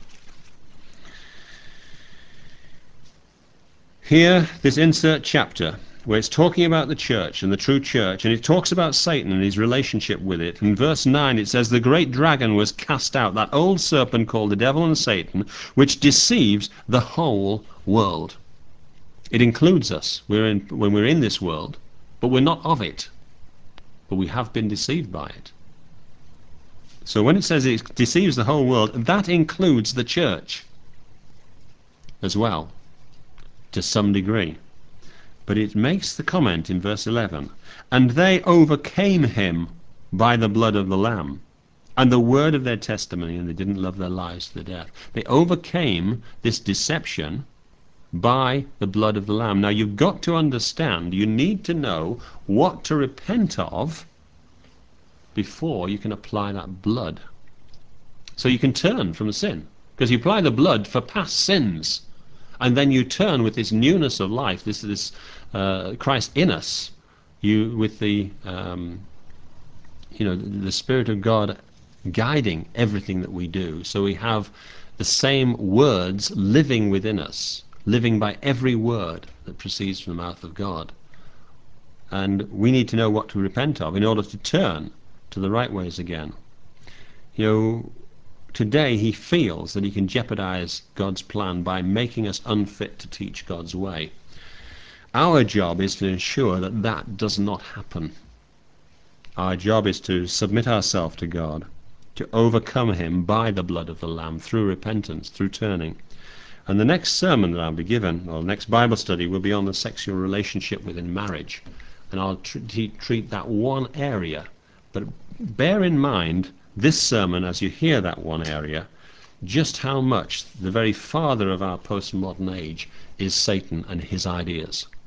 Here, this insert chapter, where it's talking about the church and the true church, and it talks about Satan and his relationship with it. In verse nine it says, "The great dragon was cast out," that old serpent called the devil and Satan, which deceives the whole world. It includes us we're in, when we're in this world, but we're not of it. But we have been deceived by it. So when it says it deceives the whole world, that includes the church as well, to some degree. But it makes the comment in verse eleven, "And they overcame him by the blood of the Lamb and the word of their testimony, and they didn't love their lives to the death." They overcame this deception by the blood of the Lamb. Now you've got to understand, you need to know what to repent of before you can apply that blood. So you can turn from the sin, because you apply the blood for past sins. And then you turn with this newness of life, this this uh, Christ in us, you with the um, you know the Spirit of God guiding everything that we do. So we have the same words living within us, living by every word that proceeds from the mouth of God. And we need to know what to repent of in order to turn to the right ways again. You know, today he feels that he can jeopardize God's plan by making us unfit to teach God's way. Our job is to ensure that that does not happen. Our job is to submit ourselves to God, to overcome him by the blood of the Lamb, through repentance, through turning. And the next sermon that I'll be given, or the next Bible study, will be on the sexual relationship within marriage. And I'll tr treat that one area. But bear in mind, this sermon, as you hear that one area, just how much the very father of our postmodern age is Satan and his ideas.